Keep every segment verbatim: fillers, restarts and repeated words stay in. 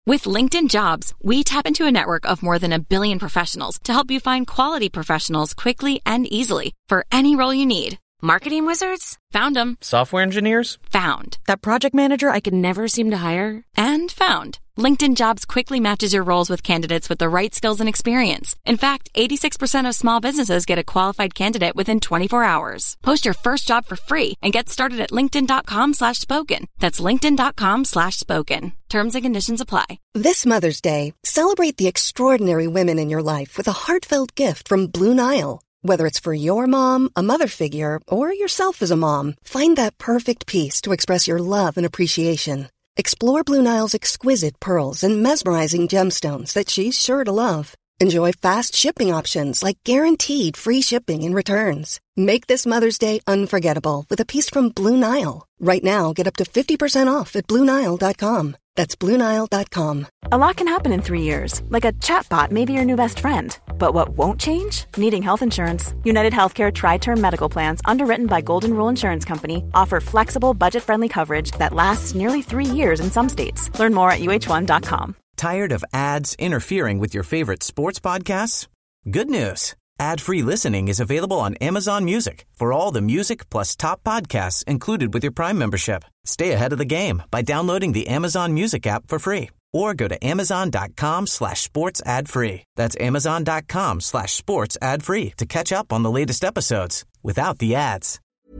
With LinkedIn Jobs, we tap into a network of more than a billion professionals to help you find quality professionals quickly and easily for any role you need. Marketing wizards? Found them. Software engineers? Found. That project manager I could never seem to hire? And found. LinkedIn Jobs quickly matches your roles with candidates with the right skills and experience. In fact, eighty-six percent of small businesses get a qualified candidate within twenty-four hours. Post your first job for free and get started at linkedin.com slash spoken. That's linkedin.com slash spoken. Terms and conditions apply. This Mother's Day, celebrate the extraordinary women in your life with a heartfelt gift from Blue Nile. Whether it's for your mom, a mother figure, or yourself as a mom, find that perfect piece to express your love and appreciation. Explore Blue Nile's exquisite pearls and mesmerizing gemstones that she's sure to love. Enjoy fast shipping options like guaranteed free shipping and returns. Make this Mother's Day unforgettable with a piece from Blue Nile. Right now, get up to fifty percent off at blue nile dot com. That's blue nile dot com. A lot can happen in three years, like a chatbot may be your new best friend. But what won't change? Needing health insurance. United Healthcare Tri-Term Medical Plans, underwritten by Golden Rule Insurance Company, offer flexible, budget-friendly coverage that lasts nearly three years in some states. Learn more at U H one dot com. Tired of ads interfering with your favorite sports podcasts? Good news. Ad-free listening is available on Amazon Music for all the music plus top podcasts included with your Prime membership. Stay ahead of the game by downloading the Amazon Music app for free or go to amazon.com slash sports ad free. That's amazon.com slash sports ad free to catch up on the latest episodes without the ads.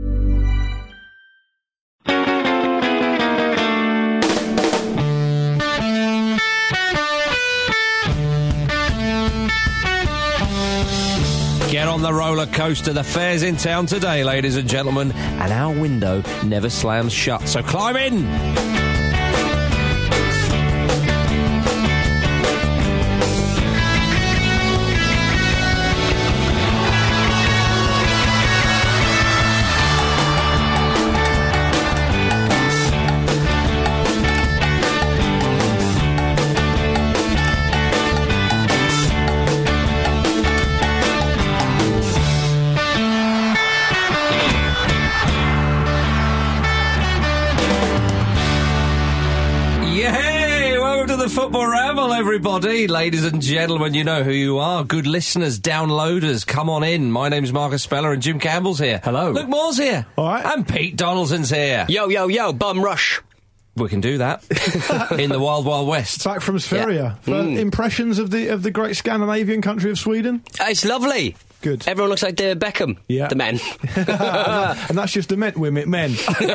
Get on the roller coaster. The fair's in town today, ladies and gentlemen, and our window never slams shut. So climb in. Football Ramble, everybody. Ladies and gentlemen, you know who you are. Good listeners, downloaders, come on in. My name's Marcus Speller and Jim Campbell's here. Hello. Luke Moore's here. All right. And Pete Donaldson's here. Yo, yo, yo, bum rush. We can do that in the Wild Wild West. Back from Sverige. Yeah. For mm. impressions of the of the great Scandinavian country of Sweden? It's lovely. Good. Everyone looks like David Beckham. Yeah. The men. And that's just the men, women, men.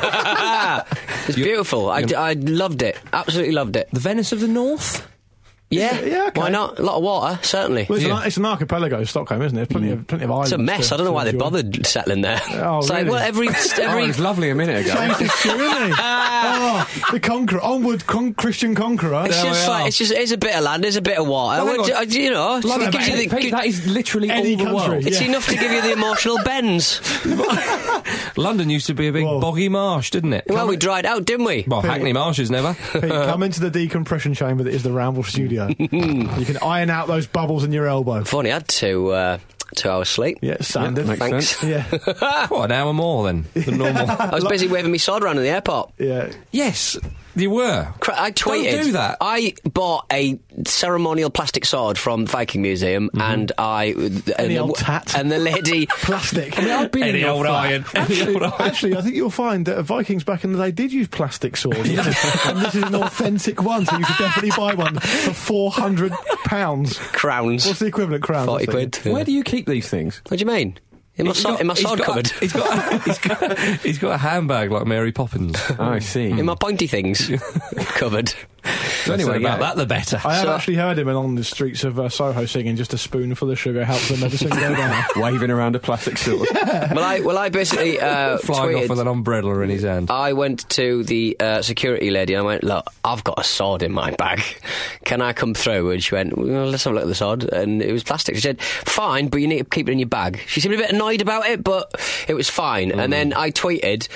It's beautiful. I, I loved it. Absolutely loved it. The Venice of the North? Yeah, yeah, okay. Why not? A lot of water, certainly. Well, it's, yeah. an, it's an archipelago, Stockholm, isn't it? Plenty mm. of plenty of islands. It's a mess. To, I don't know why they enjoy. bothered settling there. Oh, it's really? like, well, every every. Oh, it was lovely a minute ago. It's true, isn't it? Oh, the conqueror, onward, con- Christian conqueror. It's there just like it's just it's a bit of land, it's a bit of water. Well, well, you know, London, it gives you the, Pete, that is literally any all the country, world. yeah. It's enough to give you the emotional bends. London used to be a big Whoa. boggy marsh, didn't it? Well, come we in, dried out, didn't we? Well, Pete, Hackney Marshes never. Pete, come into the decompression chamber that is the Ramble studio. You can iron out those bubbles in your elbow. I've only had two, uh, two hours sleep. Yeah, standard. Yeah, Thanks. Sense. Yeah. What, an hour more then than normal? I was busy waving me sword around in the airport. Yeah. Yes, you were. I tweeted. Don't do that. I bought a ceremonial plastic sword from Viking Museum, mm-hmm. and I Any and, old the, tat. and the lady plastic. I mean, I've been Any in old flat. iron. Actually, old iron. Actually, I think you'll find that Vikings back in the day did use plastic swords, and this is an authentic one, so you should definitely buy one for four hundred pounds. Crowns. What's the equivalent crown? Forty quid. Where do you keep these things? What do you mean? In my, so- got, in my sword got, cupboard. He's got, he's, got, he's got a handbag like Mary Poppins. Oh, I see. In my pointy things cupboard. So anyway, so, yeah. about that, the better. I have so, actually heard him along the streets of uh, Soho singing "Just a spoonful of sugar helps the medicine go down," waving around a plastic sword. Well, I well, I basically uh, flying tweeted, off with an umbrella in his hand. I went to the uh, security lady and I went, "Look, I've got a sword in my bag. Can I come through?" And she went, "Well, let's have a look at the sword." And it was plastic. She said, "Fine, but you need to keep it in your bag." She seemed a bit annoyed about it, but it was fine. Mm. And then I tweeted,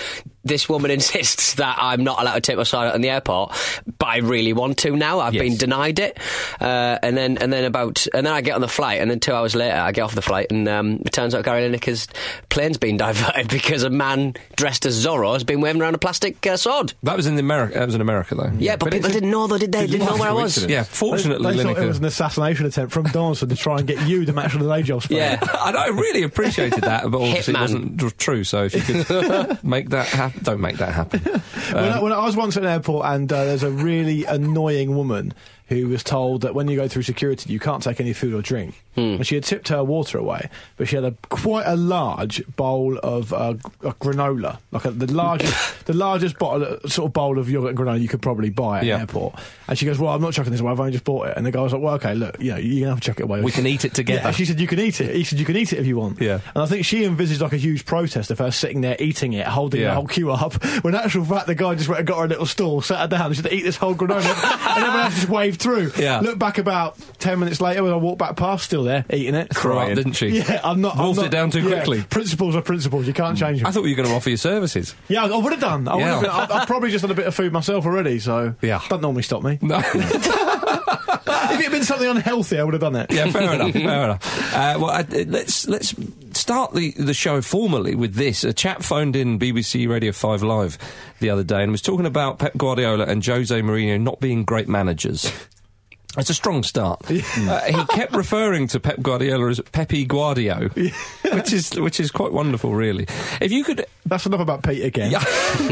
this woman insists that I'm not allowed to take my side out in the airport, but I really want to now. I've Yes. been denied it. Uh, and then and then about and then I get on the flight, and then two hours later I get off the flight, and um, it turns out Gary Lineker's plane's been diverted because a man dressed as Zorro has been waving around a plastic uh, sword. That was in America. That was in America, though. Yeah, but, But people it's a- didn't know, though, did they? it's a Didn't know where I was. coincidence. Yeah, fortunately, They thought it was Lineker. an assassination attempt from Donaldson to try and get you the match of the day job spray. Yeah. I, I really appreciated that, but obviously it Hitman. wasn't tr- true. So if you could make that happen, don't make that happen. When, I, when I was once at an airport and uh, there's a really annoying woman who was told that when you go through security you can't take any food or drink. Hmm. And she had tipped her water away, but she had a quite a large bowl of uh, g- a granola, like a, the largest, the largest bottle, sort of bowl of yogurt and granola you could probably buy at Yeah. an airport. And she goes, "Well, I'm not chucking this away. I've only just bought it." And the guy was like, "Well, okay, look, you know, you can have to chuck it away. We can eat it together. Yeah, she said, "You can eat it." He said, "You can eat it if you want." Yeah. And I think she envisaged like a huge protest of her sitting there eating it, holding Yeah. the whole queue up. When in actual fact, the guy just went and got her a little stool, sat her down, and said, "Eat this whole granola," and everyone else just waved through. Yeah. Look back about ten minutes later when I walked back past, still there eating it. Grew up, didn't she? Yeah, I'm not. I'm Wolfed not, it down too yeah, quickly. Principles are principles. You can't change them. I thought you were going to offer your services. Yeah, I would have done. I would Yeah. have been, I've, I've probably just done a bit of food myself already, so Yeah. don't normally stop me. No. If it had been something unhealthy, I would have done it. Yeah, fair enough. Fair enough. Uh, well, I, uh, let's let's start the the show formally with this. A chap phoned in B B C Radio Five Live the other day and was talking about Pep Guardiola and Jose Mourinho not being great managers. It's a strong start. uh, he kept referring to Pep Guardiola as Pepe Guardio, which is which is quite wonderful, really. If you could. That's enough about Pete again. Yeah.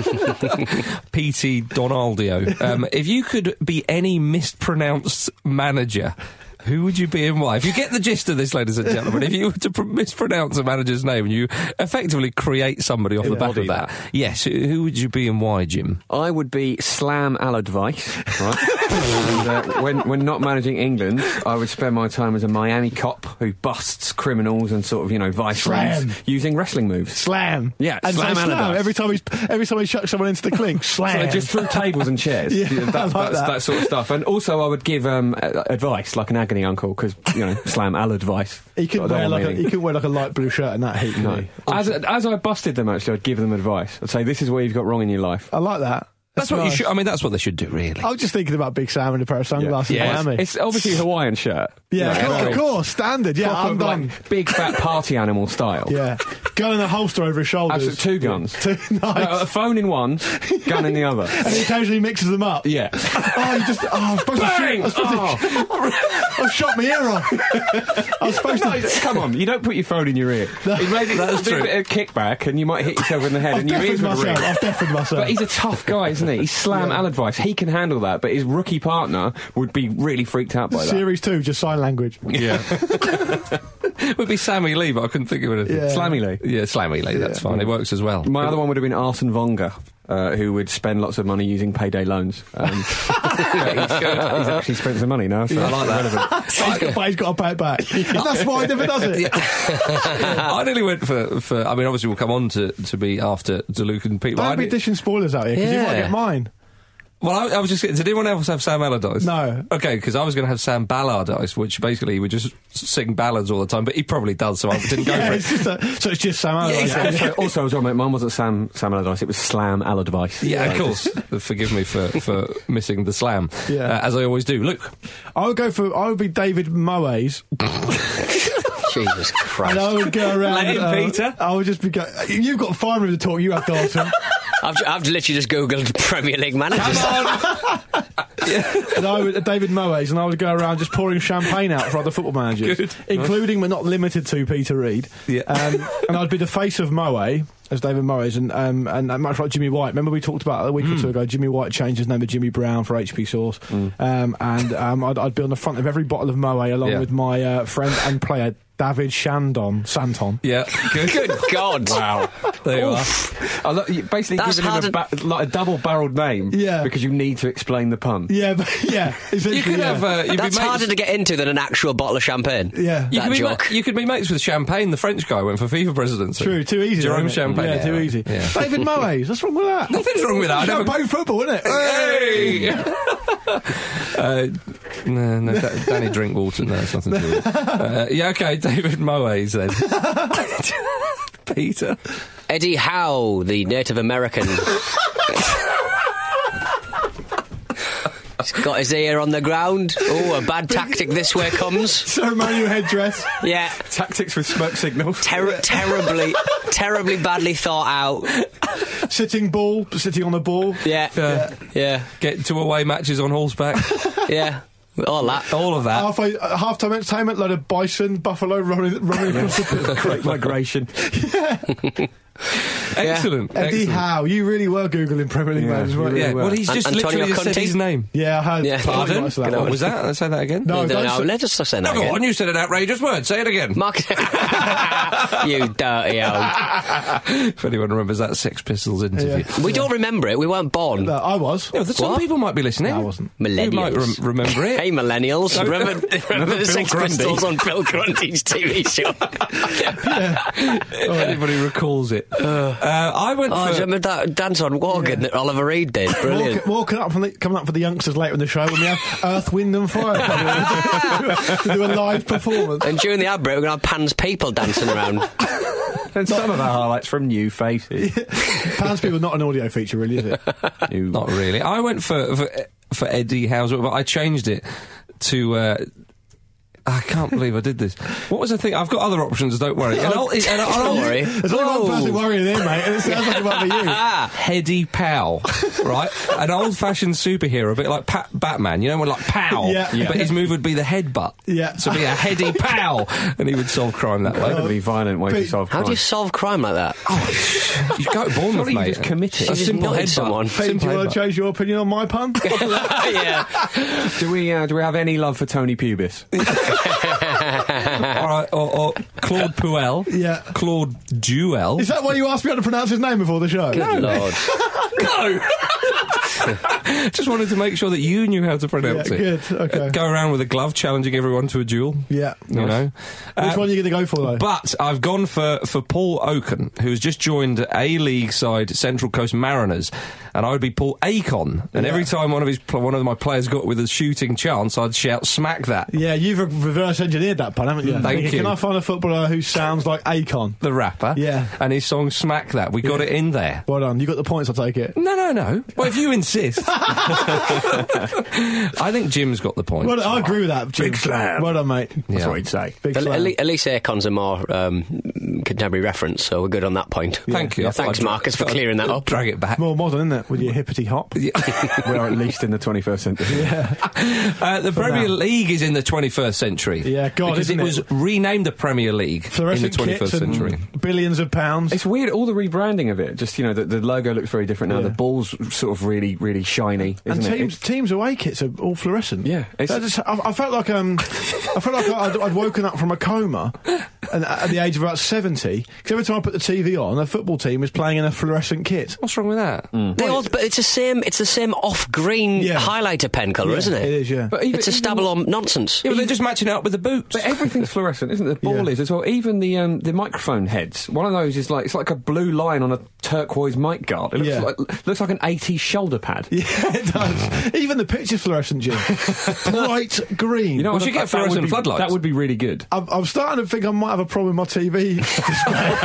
P T Donaldio. Um, if you could be any mispronounced manager, who would you be and why? If you get the gist of this, ladies and gentlemen, if you were to pr- mispronounce a manager's name and you effectively create somebody off the back of Embody that, yes, who who would you be and why, Jim? I would be Slam Allardyce, right? and, uh, when, when not managing England, I would spend my time as a Miami cop who busts criminals and sort of, you know, vice Slam. reins using wrestling moves. Slam. Yeah, and slam say slam Allardyce. every time he's every time he chucks someone into the clink. So Slam. they just threw tables and chairs. Yeah, that, I like that's, that. that sort of stuff. And also I would give um, a- advice, like an agony uncle, because, you know, Slam Allardyce. He could I don't wear want like a, meaning. he could wear like a light blue shirt and that heat. No. couldn't he? As, as I busted them, actually, I'd give them advice. I'd say, this is where you've got wrong in your life. I like that. That's what you nice. should. I mean, that's what they should do, really. I was just thinking about Big Sam and a pair of sunglasses Yeah. in Miami. It's obviously a Hawaiian shirt. yeah, You of know, course, very of course, standard. Yeah, proper, I'm done. like, big fat party animal style. Yeah, gun in a holster over his shoulders. Absolutely, two guns. Two, nice. No, a phone in one, gun in the other. And he occasionally mixes them up. Yeah. Oh, you just. Oh, I was supposed Bang! to shoot. I was supposed to. I shot my ear off. I was supposed No, to. come on, you don't put your phone in your ear. He made it That's a true. bit of kickback and you might hit yourself in the head I've and your ears deafened would ring. myself. I've deafened myself. But he's a tough guy, isn't he? He's Slam Yeah. Allardyce. He can handle that, but his rookie partner would be really freaked out by that. Series two, just sign language. Yeah. It would be Sammy Lee, but I couldn't think of anything. Yeah. Slammy Lee. Yeah, Slammy Lee, that's fine. It works as well. My other one would have been Arsene Wenger, uh, who would spend lots of money using payday loans. Um, but he's, he's actually spent some money now, so I like that. he's got, but he's got to pay it back. And that's why he never does it. I nearly went for, for. I mean, obviously, we'll come on to, to be after DeLuke and Pete. but I Don't be did- dishing spoilers out here because you might Yeah. get mine. Well, I, I was just. Did anyone else have Sam Allardyce? No. Okay, because I was going to have Sam Ballardyce, which basically he would just sing ballads all the time, but he probably does, so I didn't go Yeah, for it's it. just a, so it's just Sam Allardyce. Yeah, exactly. also, also, I was wrong, mate. Mine wasn't Sam Sam Allardyce. It was Slam Allardyce. Yeah, of So course. Forgive me for, for missing the slam, Yeah. uh, as I always do. Luke, I would go for. I would be David Moyes, Jesus Christ. and I would go around. Let him, uh, Peter. I would just be. Go, you've got far room to talk. You have Dalton, I've, ju- I've literally just googled Premier League managers. and I would David Moyes, and I would go around just pouring champagne out for other football managers, Good. including but not limited to Peter Reid. Yeah. Um, and I'd be the face of Moe as David Moyes, and um, and uh, much like Jimmy White. Remember we talked about a week or two ago. Jimmy White changed his name to Jimmy Brown for H P Sauce, um, and um, I'd, I'd be on the front of every bottle of Moe along Yeah. with my uh, friend and player David Shandon Santon. yeah, good. Good God. Wow. There you are. I lo- you basically That's giving him a, hard ba- like a double-barrelled name. Yeah. Because you need to explain the pun. Yeah, but, yeah. You could yeah. have. Uh, you'd That's be mates- harder to get into than an actual bottle of champagne. Yeah. You That could, be ma- joke. you could be mates with Champagne, the French guy who went for FIFA presidency. True, too easy. Jerome isn't it? Champagne. Yeah, too easy. Yeah. David Moyes, what's wrong with that? Nothing's wrong with that. I never- Champagne football, isn't it? Hey! uh, no, no, Da- Danny Drinkwater, no, it's nothing to do with it. Uh, yeah, okay, David Moyes then. Peter. Eddie Howe, the Native American. He's got his ear on the ground. Oh, a bad tactic this way comes. Ceremonial headdress. Yeah. Tactics with smoke signals. Ter- terribly, terribly badly thought out. Sitting bull, sitting on a ball. Yeah. Yeah. Yeah. Get to away matches on horseback. Yeah. All that. All of that. Halfway, uh, half-time entertainment, load of bison, buffalo running, running across the pitch. Great migration. Excellent. Eddie Excellent. Howe, you really were Googling Premier League Yeah, names, you weren't really you? Yeah, well, he's An- just Antonio literally just said Conte? his name. Yeah, I heard. Yeah. Pardon? Nice of that What one. was that? Let's say that again. No, No, don't no, say- let's just say that No, go again. on, you said an outrageous word. Say it again. Mark. You dirty old. If anyone remembers that Sex Pistols interview. Yeah. We don't remember it. We weren't born. No, I was. Yeah, some What? people might be listening. No, I wasn't. You might Millennials. rem- remember it. Hey, millennials. No. remember remember the Bill Sex Grundy. Pistols on Bill Grundy's T V show? If anybody recalls it. Uh, I went Oh, do for... you remember that dance on Wogan that Oliver Reed did? Brilliant. Walking, walking up from the, coming up for the youngsters later in the show when we have Earth, Wind and Fire to do a live performance. And during the ad break, we're going to have Pan's people dancing around. And some of our highlights from New Faces. Pans people not an audio feature, really, is it? New- Not really. I went for for, for Eddie Howe's, but I changed it to... Uh, I can't believe I did this. What was the thing? I've got other options, don't worry. And I'll, and I'll, Don't worry. There's only one person worrying here, mate, and it sounds like it might be you. Heady Pow, right? An old-fashioned superhero, a bit like Pat- Batman, you know, when like pow, Yeah. Yeah. but his move would be the headbutt. Yeah. So it'd be a Heady Pow, and he would solve crime that way. That'd be violent way to Pete, solve How crime. do you solve crime like that? You go to Bournemouth, Surely you mate. just commit it. A You just simple nutted headbutt. someone. Pete, do Simple you want headbutt. to change your opinion on my pun? Yeah. Do we uh, do we have any love for Tony Pubis? All right, or, or Claude Puel. Yeah. Claude Duel. Is that why you asked me how to pronounce his name before the show? Good Lord. No! Just wanted to make sure that you knew how to pronounce Yeah, it. good, okay. Uh, go around with a glove challenging everyone to a duel. Yeah. You know? Which Uh, one are you going to go for, though? But I've gone for, for Paul Oaken, who's just joined A-League side Central Coast Mariners, and I would be Paul Akon. And Yeah. every time one of his pl- one of my players got with a shooting chance, I'd shout, "Smack that!" Yeah, you've re- reverse engineered that pun, haven't you? Thank Thinking, you. Can I find a footballer who sounds like Akon? The rapper, Yeah. and his song "Smack That." We got Yeah. it in there. Well done. You got the points, I take it. No, no, no. Well, if you insist, I think Jim's got the point. Well, I agree with that, Jim. Big slam. Well done, mate. Yeah. That's what he'd say. Big At, slam. at le- at least Akon's a more um, contemporary reference, so we're good on that point. Thank you. I thought Thanks, I'd dra- Marcus, for thought I'd clearing that up. Drag it back. More modern, isn't it? With your hippity hop. We're at least in the twenty-first century. Uh, the Premier now. League is in the twenty-first century. Yeah, God, because isn't it it? was renamed the Premier League in the Fluorescent twenty-first kits and century. billions of pounds. It's weird, all the rebranding of it. Just, you know, the, the logo looks very different now. Yeah. The ball's sort of really, really shiny, isn't and it? teams, teams away kits are all fluorescent. Yeah, it's- I, just, I, I felt like um, I felt like I'd, I'd woken up from a coma, and at the age of about seventy. Because every time I put the T V on, a football team is playing in a fluorescent kit. What's wrong with that? They all, but it's the same. It's the same off-green Yeah. highlighter pen colour, Yeah, isn't it? it is, yeah. But even- it's a even- stabilo nonsense. Yeah, but they're just matching it up with the boots. But everything's fluorescent, isn't it? The ball Yeah. is as well. Even the um, the microphone heads. One of those is like it's like a blue line on a turquoise mic guard. It looks Yeah. like looks like an eighties shoulder pad. Yeah, it does. Even the picture's fluorescent, Jim. Bright green. You know, We that- should get that would fluorescent be- floodlights. That would be really good. I'm, I'm starting to think I might have a problem with my T V display.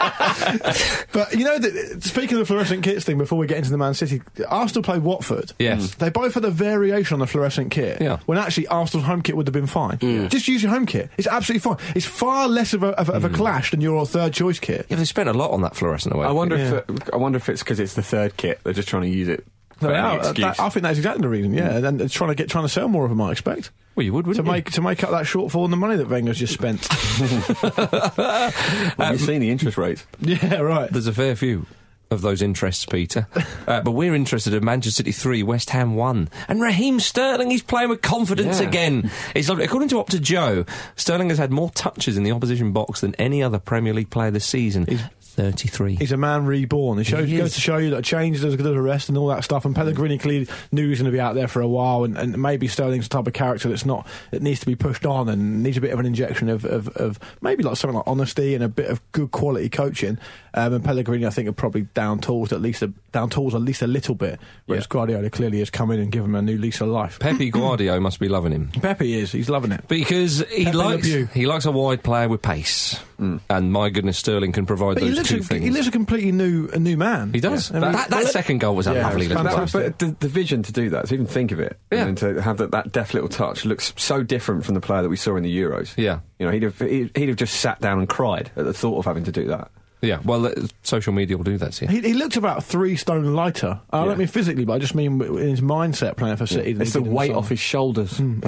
But you know, the, speaking of the fluorescent kits thing, before we get into the Man City, Arsenal played Watford. Yes. They both had a variation on the fluorescent kit. Yeah. When actually Arsenal's home kit would have been fine. Just use your home kit. It's absolutely fine. It's far less of a, of a, of a clash than your third choice kit. Yeah, they spent a lot on that fluorescent away. I wonder Yeah. if it, I wonder if it's because it's the third kit. They're just trying to use it. For They any are. excuse. That- I think that's exactly the reason. Yeah, and they're trying to get trying to sell more of them. I expect Well, you would, to wouldn't you? make to make up that shortfall in the money that Wenger's just spent. Well, you've seen the interest rates. Yeah, right. There's a fair few of those interests, Peter. Uh, but we're interested in Manchester City three, West Ham one. And Raheem Sterling, he's playing with confidence Yeah. again. It's lovely. According to Opta Joe, Sterling has had more touches in the opposition box than any other Premier League player this season. He's thirty-three. He's a man reborn. It shows, He goes is. to show you that a change is as good as a rest and all that stuff. And Pellegrini clearly knew he was going to be out there for a while, and, and maybe Sterling's the type of character that's not that needs to be pushed on and needs a bit of an injection of, of, of maybe like something like honesty and a bit of good quality coaching. Um, and Pellegrini, I think, are probably down tools at least a, down tools at least a little bit. Whereas Yeah. Guardiola clearly has come in and given him a new lease of life. Pepe Guardiola must be loving him. Pepe is. He's loving it. Because he Pepe Le likes Pew. he likes a wide player with pace. mm. and my goodness, Sterling can provide but those he looks two a, things. He looks a completely new a new man. He does. Yeah. That, I mean, that, that well, second goal was a yeah, lovely it was little fantastic. pass. But the, the vision to do that, to even think of it, Yeah. and to have that, that deft little touch looks so different from the player that we saw in the Euros. Yeah. You know, he'd have, he'd, he'd have just sat down and cried at the thought of having to do that. Yeah, well, uh, social media will do that, see. He, he looked about three stone lighter. I Yeah. don't mean physically, but I just mean in his mindset playing for City. It's the weight off his shoulders. It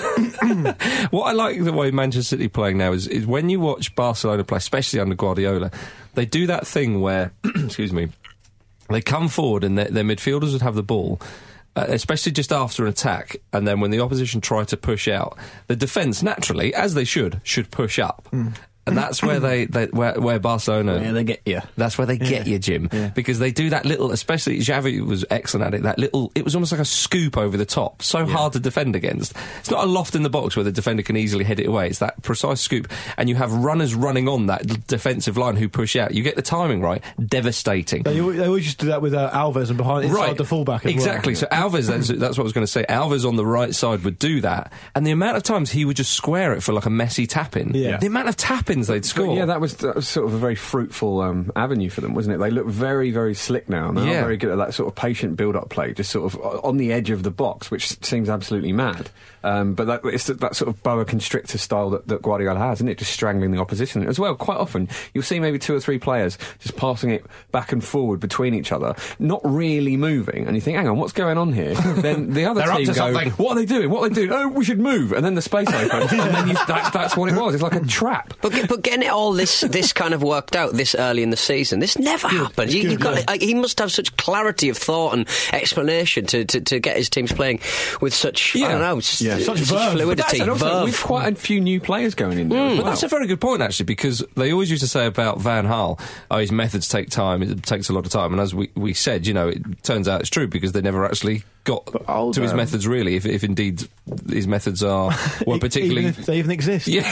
is. What I like the way Manchester City playing now is, is when you watch Barcelona play, especially under Guardiola, they do that thing where, excuse me, they come forward and their, their midfielders would have the ball, uh, especially just after an attack, and then when the opposition try to push out, the defence, naturally, as they should, should push up. Mm. And that's where they, they where, where Barcelona... Yeah, they get you. That's where they get you, Jim. Yeah. Because they do that little... Especially Xavi was excellent at it. That little... It was almost like a scoop over the top. So hard to defend against. It's not a loft in the box where the defender can easily head it away. It's that precise scoop. And you have runners running on that d- defensive line who push out. You get the timing right. Devastating. They, always- they always used to do that with uh, Alves and behind inside Right. the fullback as Exactly. well. So Alves, that's, that's what I was going to say. Alves on the right side would do that. And the amount of times he would just square it for like a messy tap-in. Yeah. The amount of tap-ins they'd score. Yeah, that was, that was sort of a very fruitful um, avenue for them, wasn't it? They look very, very slick now, and they're Yeah. very good at that sort of patient build-up play, just sort of on the edge of the box, which seems absolutely mad. Um, but that, it's that sort of boa constrictor style that, that Guardiola has, isn't it? Just strangling the opposition. As well, quite often, you'll see maybe two or three players just passing it back and forward between each other, not really moving, and you think, hang on, what's going on here? Then the other They're up team to go, something. what are they doing? What are they doing? Oh, we should move. And then the space opens, and then you, that's, that's what it was. It's like a trap. But, get- but getting it all this this kind of worked out this early in the season, this never happened. You, good, you've got yeah. like, he must have such clarity of thought and explanation to, to, to get his teams playing with such Yeah. I don't know, s- Yeah. Such such verve. fluidity, And also, verve. with quite a few new players going in there. as But well. that's a very good point, actually, because they always used to say about Van Gaal, oh, his methods take time, it takes a lot of time. And as we, we said, you know, it turns out it's true because they never actually got old, to his um, methods, really, if, if indeed his methods are, well, particularly... Even if they even exist. yeah.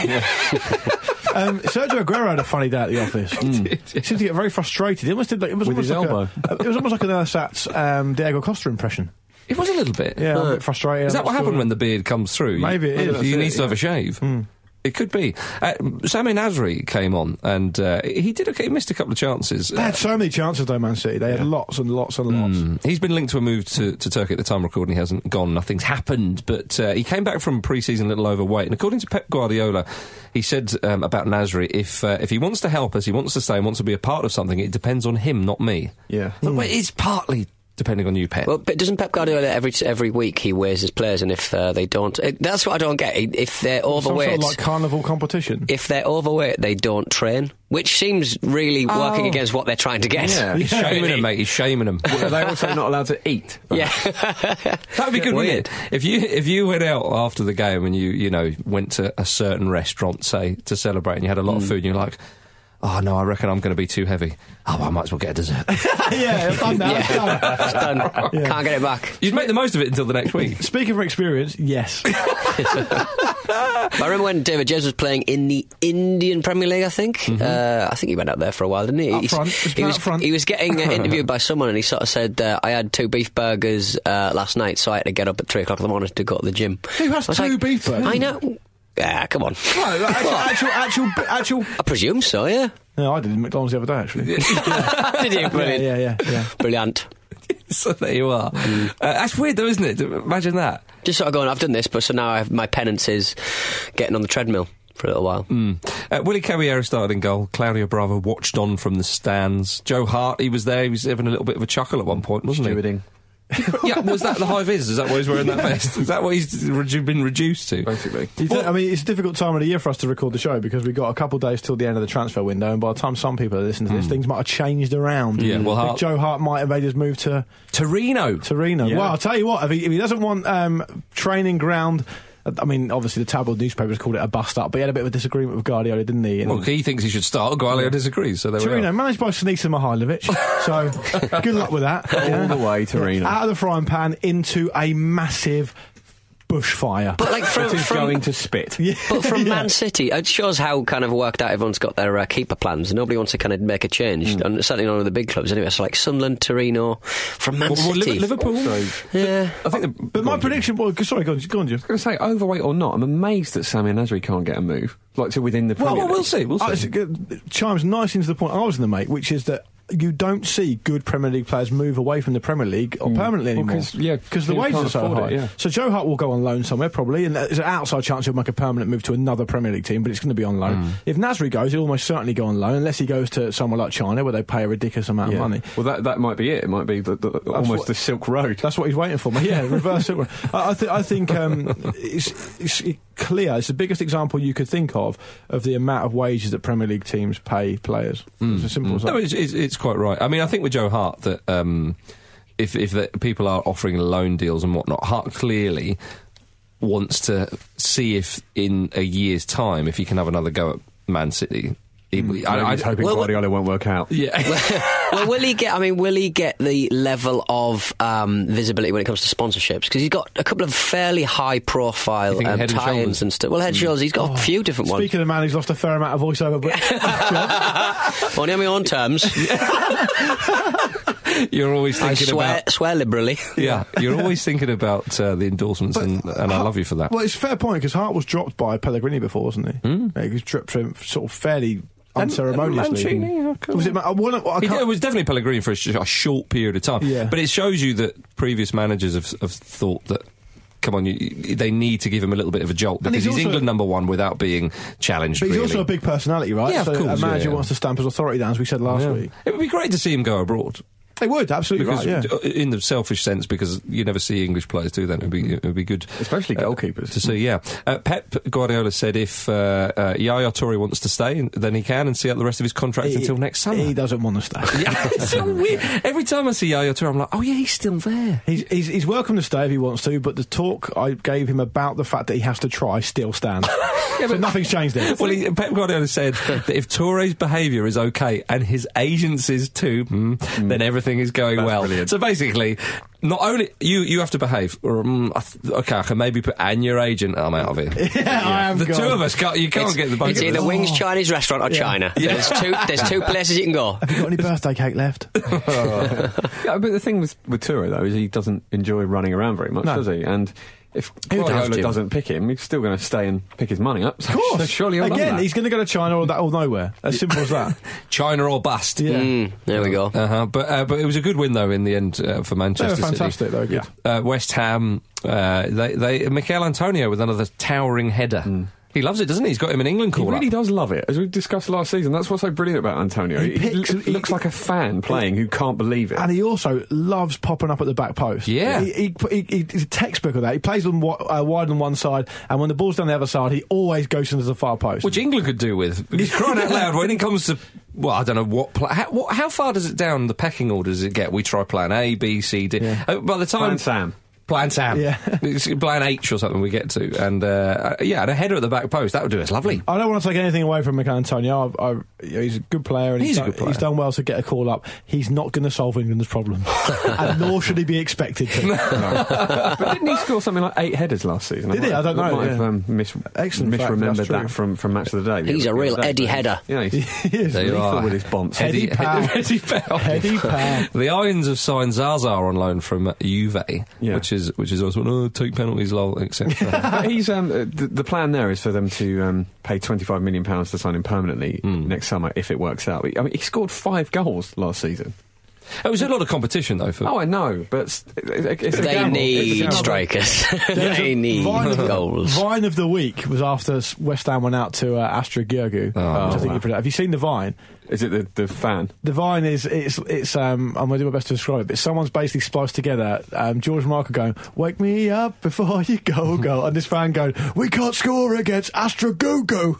Um, Sergio Aguero had a funny day at the office. He seemed to get very frustrated. It almost did like, it was With almost his like elbow. A, it was almost like an Ersatz um, Diego Costa impression. It was a little bit. Yeah, I'm a bit frustrated. Is that I'm what not happened sure. when the beard comes through? Maybe it is. He That's needs it, to have yeah. a shave. It could be. Uh, Sami Nasri came on, and uh, he did. Okay, he missed a couple of chances. They had so many chances, though, Man City. They had lots and lots and lots. Mm. He's been linked to a move to, to Turkey at the time of recording. He hasn't gone. Nothing's happened. But uh, he came back from pre-season a little overweight. And according to Pep Guardiola, he said um, about Nasri, if uh, if he wants to help us, he wants to stay and wants to be a part of something, it depends on him, not me. Yeah. But well, it's partly depending on you, Pep. Well, but doesn't Pep Guardiola every every week he weighs his players, and if uh, they don't, it, that's what I don't get. If they're Some overweight, sort of like carnival competition. if they're overweight, they don't train, which seems really working Oh. against what they're trying to get. Yeah. He's shaming him, mate. He's shaming him. Are they also not allowed to eat? Yeah. That would be good, wouldn't Weird. it? If you if you went out after the game and you you know went to a certain restaurant, say, to celebrate, and you had a lot of food, and you're like, oh no, I reckon I'm going to be too heavy. Oh, well, I might as well get a dessert. yeah, I've done that. I've done. It's done. Yeah. Can't get it back. You'd make the most of it until the next week. Speaking from experience, yes. But I remember when David James was playing in the Indian Premier League, I think. Uh, I think he went up there for a while, didn't he? Up He's- front. Just he, play was, up front. he was getting uh, interviewed by someone, and he sort of said, uh, I had two beef burgers uh, last night, so I had to get up at three o'clock in the morning to go to the gym. Who has I was two beef burgers? I know. Ah, come on. No, actual, actual, actual, actual. I presume so, yeah. No, I did in McDonald's the other day, actually. Did you? yeah, Brilliant. yeah, yeah, yeah. Brilliant. So there you are. Uh, that's weird, though, isn't it? Imagine that. Just sort of going, I've done this, but so now I have, my penance is getting on the treadmill for a little while. Mm. Uh, Willie Caballero started in goal. Claudio Bravo watched on from the stands. Joe Hart, he was there. He was having a little bit of a chuckle at one point, wasn't he? Stewarding. Yeah, was that the high vis? Is that why he's wearing that vest? Is that what he's redu- been reduced to? Basically. You think- I mean, it's a difficult time of the year for us to record the show because we've got a couple of days till the end of the transfer window, and by the time some people listen to this, things might have changed around. Yeah, well, I think Hart- Joe Hart might have made his move to Torino. Torino. Yeah. Well, I'll tell you what, if he, if he doesn't want um, training ground, I mean, obviously the tabloid newspapers called it a bust up, but he had a bit of a disagreement with Guardiola, didn't he? And Well, he thinks he should start. Guardiola disagrees, so there we Torino, are. managed by Sinisa Mihailovic, so good luck with that. All the way, Torino. Out of the frying pan into a massive bushfire. But like from, It is from going to spit. Yeah. But from Yeah. Man City, it shows how kind of worked out everyone's got their uh, keeper plans. Nobody wants to kind of make a change, Mm. and certainly none of the big clubs anyway. So like Sunderland, Torino, from Man Well, well, City. Liverpool. Yeah. I think. The, But my prediction was... Sorry, go on, go on, Jim. I was going to say, overweight or not, I'm amazed that Samir Nasri can't get a move, like to within the Premier well, we'll League. see. We'll Uh, see. it's- uh, chimes nicely into the point I was going to make, which is that you don't see good Premier League players move away from the Premier League or permanently Well, anymore. 'cause, yeah, because the teams wages can't are so afford high. it, yeah. So Joe Hart will go on loan somewhere probably, and there's an outside chance he'll make a permanent move to another Premier League team, but it's going to be on loan. If Nasri goes, he'll almost certainly go on loan, unless he goes to somewhere like China where they pay a ridiculous amount Yeah. of money. Well, that that might be it. It might be the, the, almost what- the Silk Road. That's what he's waiting for. Yeah, reverse it. I, I, th- I think um, it's, it's clear. It's the biggest example you could think of of the amount of wages that Premier League teams pay players. It's as simple as that. No, it's, it's, it's quite right. I mean, I think with Joe Hart that um, if if the, people are offering loan deals and whatnot, Hart clearly wants to see if in a year's time if he can have another go at Man City. He, I, I, He's hoping well, Guardiola won't work out. yeah. Well, will he get? I mean, will he get the level of um, visibility when it comes to sponsorships? Because he's got a couple of fairly high-profile You think um, Head and tie-ins Shoulders? and stuff. Well, Head and Shoulders, he's got a few different ones. Speaking of a man who's lost a fair amount of voiceover, but Only on my own terms. You're always I thinking swear, about. swear liberally. Yeah, you're always thinking about uh, the endorsements, and, and I love you for that. well, it's a fair point because Hart was dropped by Pellegrini before, wasn't he? Mm. Yeah, he was dropped from sort of fairly unceremoniously. and Mancini, yeah, come was on. it? I, wanna, I He can't- did- it was definitely Pellegrini for a, sh- a short period of time. Yeah. But it shows you that previous managers have, have thought that, come on, you, they need to give him a little bit of a jolt And because he's he's, also- England number one without being challenged, But he's really. also a big personality, right? Yeah, of so course, a manager yeah, yeah. wants to stamp his authority down, as we said last Yeah. week. It would be great to see him go abroad. They would, absolutely Because right, yeah. in the selfish sense, because you never see English players do that. It would be, it would be good. Especially uh, goalkeepers. to see, yeah. Uh, Pep Guardiola said if uh, uh, Yaya Toure wants to stay, then he can and see out the rest of his contract He- until next summer. He doesn't want to stay. Yeah, it's so weird. Every time I see Yaya Toure, I'm like, oh yeah, he's still there. He's, he's, he's welcome to stay if he wants to, but the talk I gave him about the fact that he has to try still stands. so nothing's changed there. Well, he, Pep Guardiola said that if Toure's behaviour is okay and his agents is too, mm, then everything is going That's well. brilliant. So basically, not only you you have to behave, or mm, I th- okay, I can maybe put and your agent. I'm out of here. yeah, I am The gone. two of us can't. You can't It's, get the both it's of either us. Wings Chinese restaurant or China. Yeah. There's two. There's two places you can go. Have you got any birthday cake left? Yeah, but the thing with with Toure though is he doesn't enjoy running around very much, No. does he? And if Who does, Guardiola Jim? doesn't pick him, he's still going to stay and pick his money up. So Of course. surely he'll love Again, that. he's going to go to China or that or nowhere. As simple as that. China or bust. Yeah. Mm, there we go. Uh-huh. But uh, but it was a good win though in the end uh, for They Manchester were fantastic, City. though. Good. Yeah. Uh, West Ham, uh, they they Mikel Antonio with another towering header. He loves it, doesn't he? He's got him an England He call really up. does love it, as we discussed last season. That's what's so brilliant about Antonio. He He, picks- l- he- looks like a fan playing who can't believe it. And he also loves popping up at the back post. Yeah. He, he, he, he- he's a textbook of that. He plays them wi- uh, wide on one side, and when the ball's down the other side, he always goes into the far post. Which England could do with. Because crying out loud, when it comes to, well, I don't know what, pla how, what, how far does it down the pecking order does it get? We try plan A, B, C, D. Yeah. Uh, by the time Plan Sam. Plan Sam, Yeah. It's plan H or something we get to, and uh, yeah, and a header at the back post that would do us lovely. I don't want to take anything away from Mikel Antonio. I, I, you know, he's a good player, and He's he's, a done, good player. he's done well to get a call up. He's not going to solve England's problems, and nor should he be expected to. But didn't he score something like eight headers last season? Did he? I don't might know, have yeah. um, mis- Excellent fact, misremembered that's true. that from, from Match of the Day. the He's other- a the real other day. Eddie header. Yeah, he's He is. There you lethal are. with his bonds. Eddie Powell. Eddie Powell. Eddie Powell. The Irons have signed Zaza on loan from Juve, Yeah. which is which is also oh, take penalties, lol, et cetera. But he's um, uh, the, the plan there is for them to um, pay twenty-five million pounds to sign him permanently Hmm. next summer if it works out. I mean, he scored five goals last season. It was a lot of competition though. For Oh, I know, but it's, it's a They gamble. It's a need gamble. strikers. There's They a need Vine of, goals. Vine of the week was after s- West Ham went out to uh, Astra Giurgiu, Oh, which I think wow. you put out. Have you seen the Vine? Is it the, the fan? The Vine is it's it's um I'm gonna do my best to describe it, but someone's basically spliced together um, George Marker going, "Wake me up before you go go," and this fan going, "We can't score against Astra Gugu."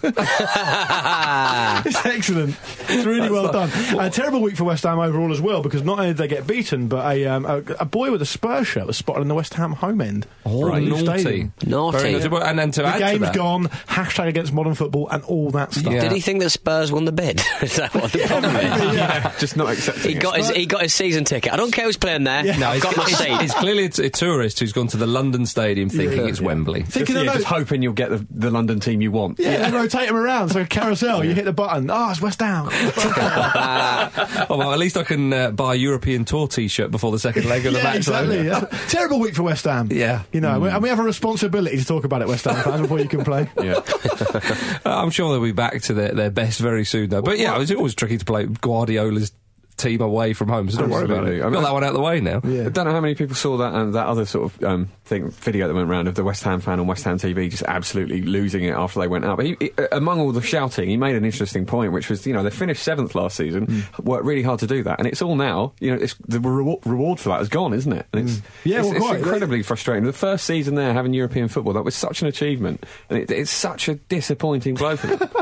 It's excellent. It's really well done. A terrible week for West Ham overall as well, because not only did they get beaten, but a um, a, a boy with a Spurs shirt was spotted in the West Ham home end. Oh, Right. New naughty. stadium. Naughty. Very naughty. Well, And then to The add to game's that, gone. Hashtag against modern football and all that stuff. Yeah. Did he think that Spurs won the bid? Is that what what the problem is. yeah. Just not accepting He got it. his he got his season ticket. I don't care who's playing there. Yeah. No, I've got my It's, seat. it's clearly a, a tourist who's gone to the London Stadium thinking Yeah. it's Wembley. Just, Thinking yeah, of just no- hoping you'll get the, the London team you want. Yeah, they rotate them around. It's like a carousel. You hit the button. Oh, it's West Ham. Oh, well, at least I can uh, buy a European Tour T-shirt before the second leg of the yeah, match. exactly. though. Yeah. Terrible week for West Ham. Yeah. You know, we- and we have a responsibility to talk about it, West Ham fans, before you can play. Yeah. Uh, I'm sure they'll be back to their, their best very soon, though. But yeah, it's always tricky to play Guardiola's team away from home, so don't worry about Absolutely. it. I Got mean- that one out of the way now. Yeah. I don't know how many people saw that and that other sort of um, thing video that went around of the West Ham fan on West Ham T V just absolutely losing it after they went up. But he, he, among all the shouting, he made an interesting point, which was, you know, they finished seventh last season, Mm. worked really hard to do that, and it's all now, you know, it's, the reward, reward for that is gone, isn't it? And it's, Mm. Yeah, it's, well, it's quite. incredibly frustrating. The first season there having European football, that was such an achievement, and it, it's such a disappointing blow for them.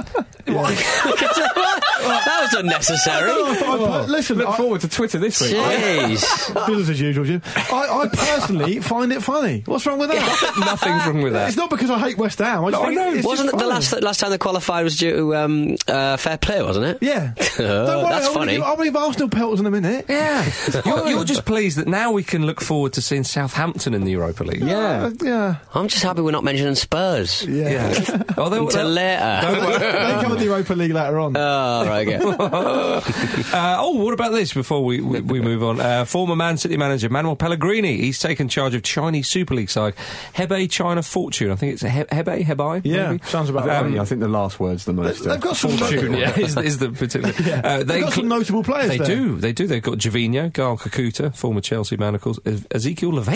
That was unnecessary. Oh, I thought I'd put- listen, Look I- forward to Twitter this week. Jeez. business as usual, Jim. I, I personally find it funny. What's wrong with that? Nothing's wrong with that. It's not because I hate West Ham. I just No, think I know. it's Wasn't just it the funny. last last time they qualified was due to um, uh, fair play, wasn't it? Yeah. Don't worry, that's I'll funny. Give, I'll give Arsenal pelters in a minute. Yeah. you're, you're just pleased that now we can look forward to seeing Southampton in the Europa League. Yeah. Uh, yeah. I'm just happy we're not mentioning Spurs. Yeah. Yeah. Although, Until later. They come in the Europa League later on. Oh, right, okay. Uh, oh, what about this before we, we, we move on? Uh, former Man City manager Manuel Pellegrini, he's taken charge of Chinese Super League side Hebei China Fortune. I think it's He- Hebei, Hebei? Yeah, maybe? sounds about Um, right. I think the last word's the most. They've got some Fortune, yeah, is, is the particular. Yeah. Uh, They've got some notable players They there. do, they do. They've got Javinho, Gael Kakuta, former Chelsea man, of course, Ez- Ezekiel Levine.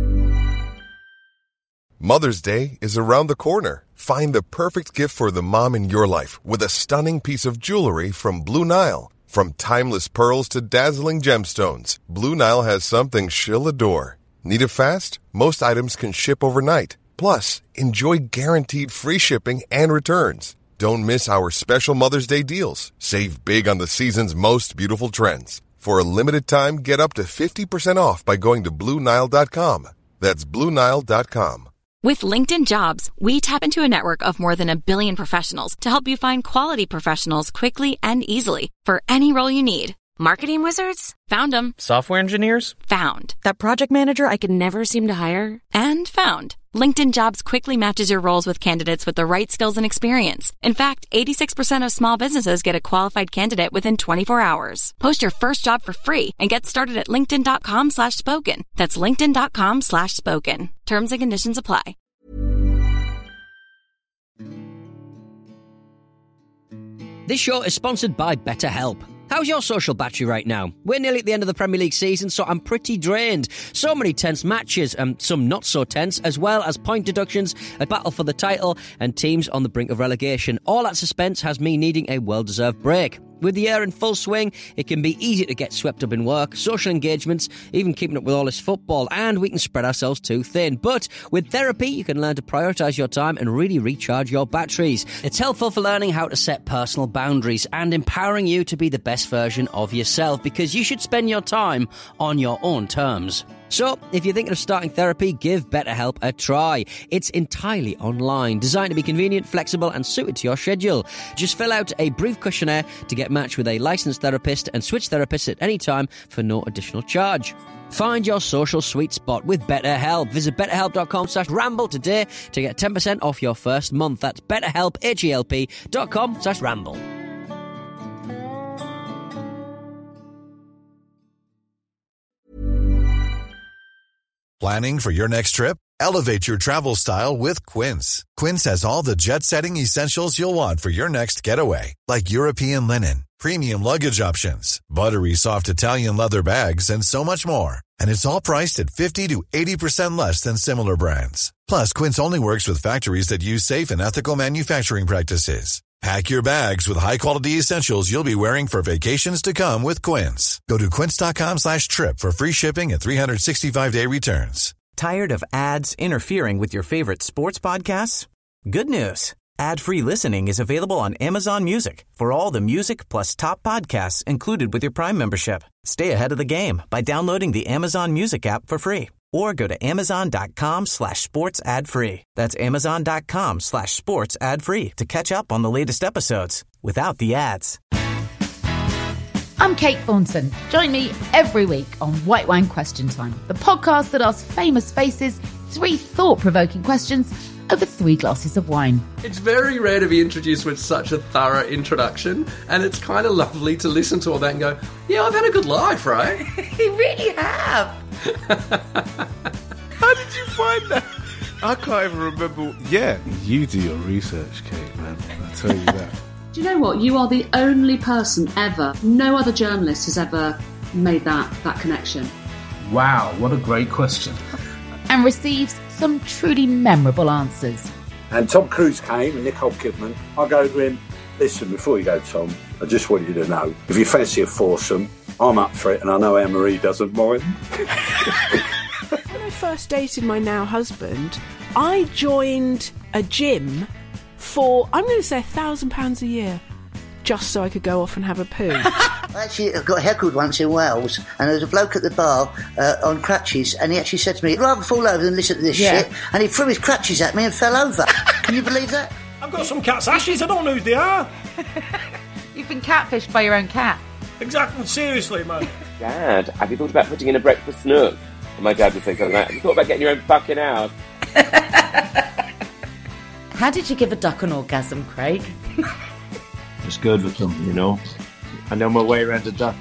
Mother's Day is around the corner. Find the perfect gift for the mom in your life with a stunning piece of jewelry from Blue Nile. From timeless pearls to dazzling gemstones, Blue Nile has something she'll adore. Need it fast? Most items can ship overnight. Plus, enjoy guaranteed free shipping and returns. Don't miss our special Mother's Day deals. Save big on the season's most beautiful trends. For a limited time, get up to fifty percent off by going to Blue Nile dot com. That's Blue Nile dot com. With LinkedIn Jobs, we tap into a network of more than a billion professionals to help you find quality professionals quickly and easily for any role you need. Marketing wizards? Found them. Software engineers? Found. That project manager I could never seem to hire? And found. LinkedIn Jobs quickly matches your roles with candidates with the right skills and experience. In fact, eighty-six percent of small businesses get a qualified candidate within twenty-four hours. Post your first job for free and get started at linkedin.com slash spoken. That's linkedin.com slash spoken. Terms and conditions apply. This show is sponsored by BetterHelp. How's your social battery right now? We're nearly at the end of the Premier League season, so I'm pretty drained. So many tense matches, and some not so tense, as well as point deductions, a battle for the title, and teams on the brink of relegation. All that suspense has me needing a well-deserved break. With the year in full swing, it can be easy to get swept up in work, social engagements, even keeping up with all this football, and we can spread ourselves too thin. But with therapy, you can learn to prioritise your time and really recharge your batteries. It's helpful for learning how to set personal boundaries and empowering you to be the best version of yourself, because you should spend your time on your own terms. So, if you're thinking of starting therapy, give BetterHelp a try. It's entirely online, designed to be convenient, flexible, and suited to your schedule. Just fill out a brief questionnaire to get matched with a licensed therapist and switch therapists at any time for no additional charge. Find your social sweet spot with BetterHelp. Visit betterhelp.com slash ramble today to get ten percent off your first month. That's betterhelp, H-E-L-P dot com slash ramble. Planning for your next trip? Elevate your travel style with Quince. Quince has all the jet-setting essentials you'll want for your next getaway, like European linen, premium luggage options, buttery soft Italian leather bags, and so much more. And it's all priced at fifty to eighty percent less than similar brands. Plus, Quince only works with factories that use safe and ethical manufacturing practices. Pack your bags with high-quality essentials you'll be wearing for vacations to come with Quince. Go to quince.com slash trip for free shipping and three sixty-five day returns. Tired of ads interfering with your favorite sports podcasts? Good news. Ad-free listening is available on Amazon Music for all the music plus top podcasts included with your Prime membership. Stay ahead of the game by downloading the Amazon Music app for free or go to amazon.com slash sports ad free. That's amazon.com slash sports ad free to catch up on the latest episodes without the ads. I'm Kate Thornton. Join me every week on White Wine Question Time, the podcast that asks famous faces three thought-provoking questions over three glasses of wine. It's very rare to be introduced with such a thorough introduction, and it's kind of lovely to listen to all that and go, yeah, I've had a good life, right? You really have. How did you find that? I can't even remember. Yeah, you do your research, Kate, man. I'll tell you that. Do you know what? You are the only person ever, no other journalist has ever made that, that connection. Wow, what a great question. And receives some truly memorable answers. And Tom Cruise came and Nicole Kidman. I go to him, listen, before you go, Tom, I just want you to know, if you fancy a foursome, I'm up for it, and I know Anne-Marie doesn't mind. When I first dated my now husband, I joined a gym for, I'm going to say, a thousand pounds a year, just so I could go off and have a poo. I actually got heckled once in Wales, and there was a bloke at the bar uh, on crutches, and he actually said to me, I'd rather fall over than listen to this Yeah. shit, and he threw his crutches at me and fell over. Can you believe that? I've got some cat's ashes, I don't know who they are. You've been catfished by your own cat. Exactly, seriously, man. Dad, have you thought about putting in a breakfast nook? And my dad would say something like, have you thought about getting your own fucking house? How did you give a duck an orgasm, Craig? It's good with them, you know. I know my way around a duck.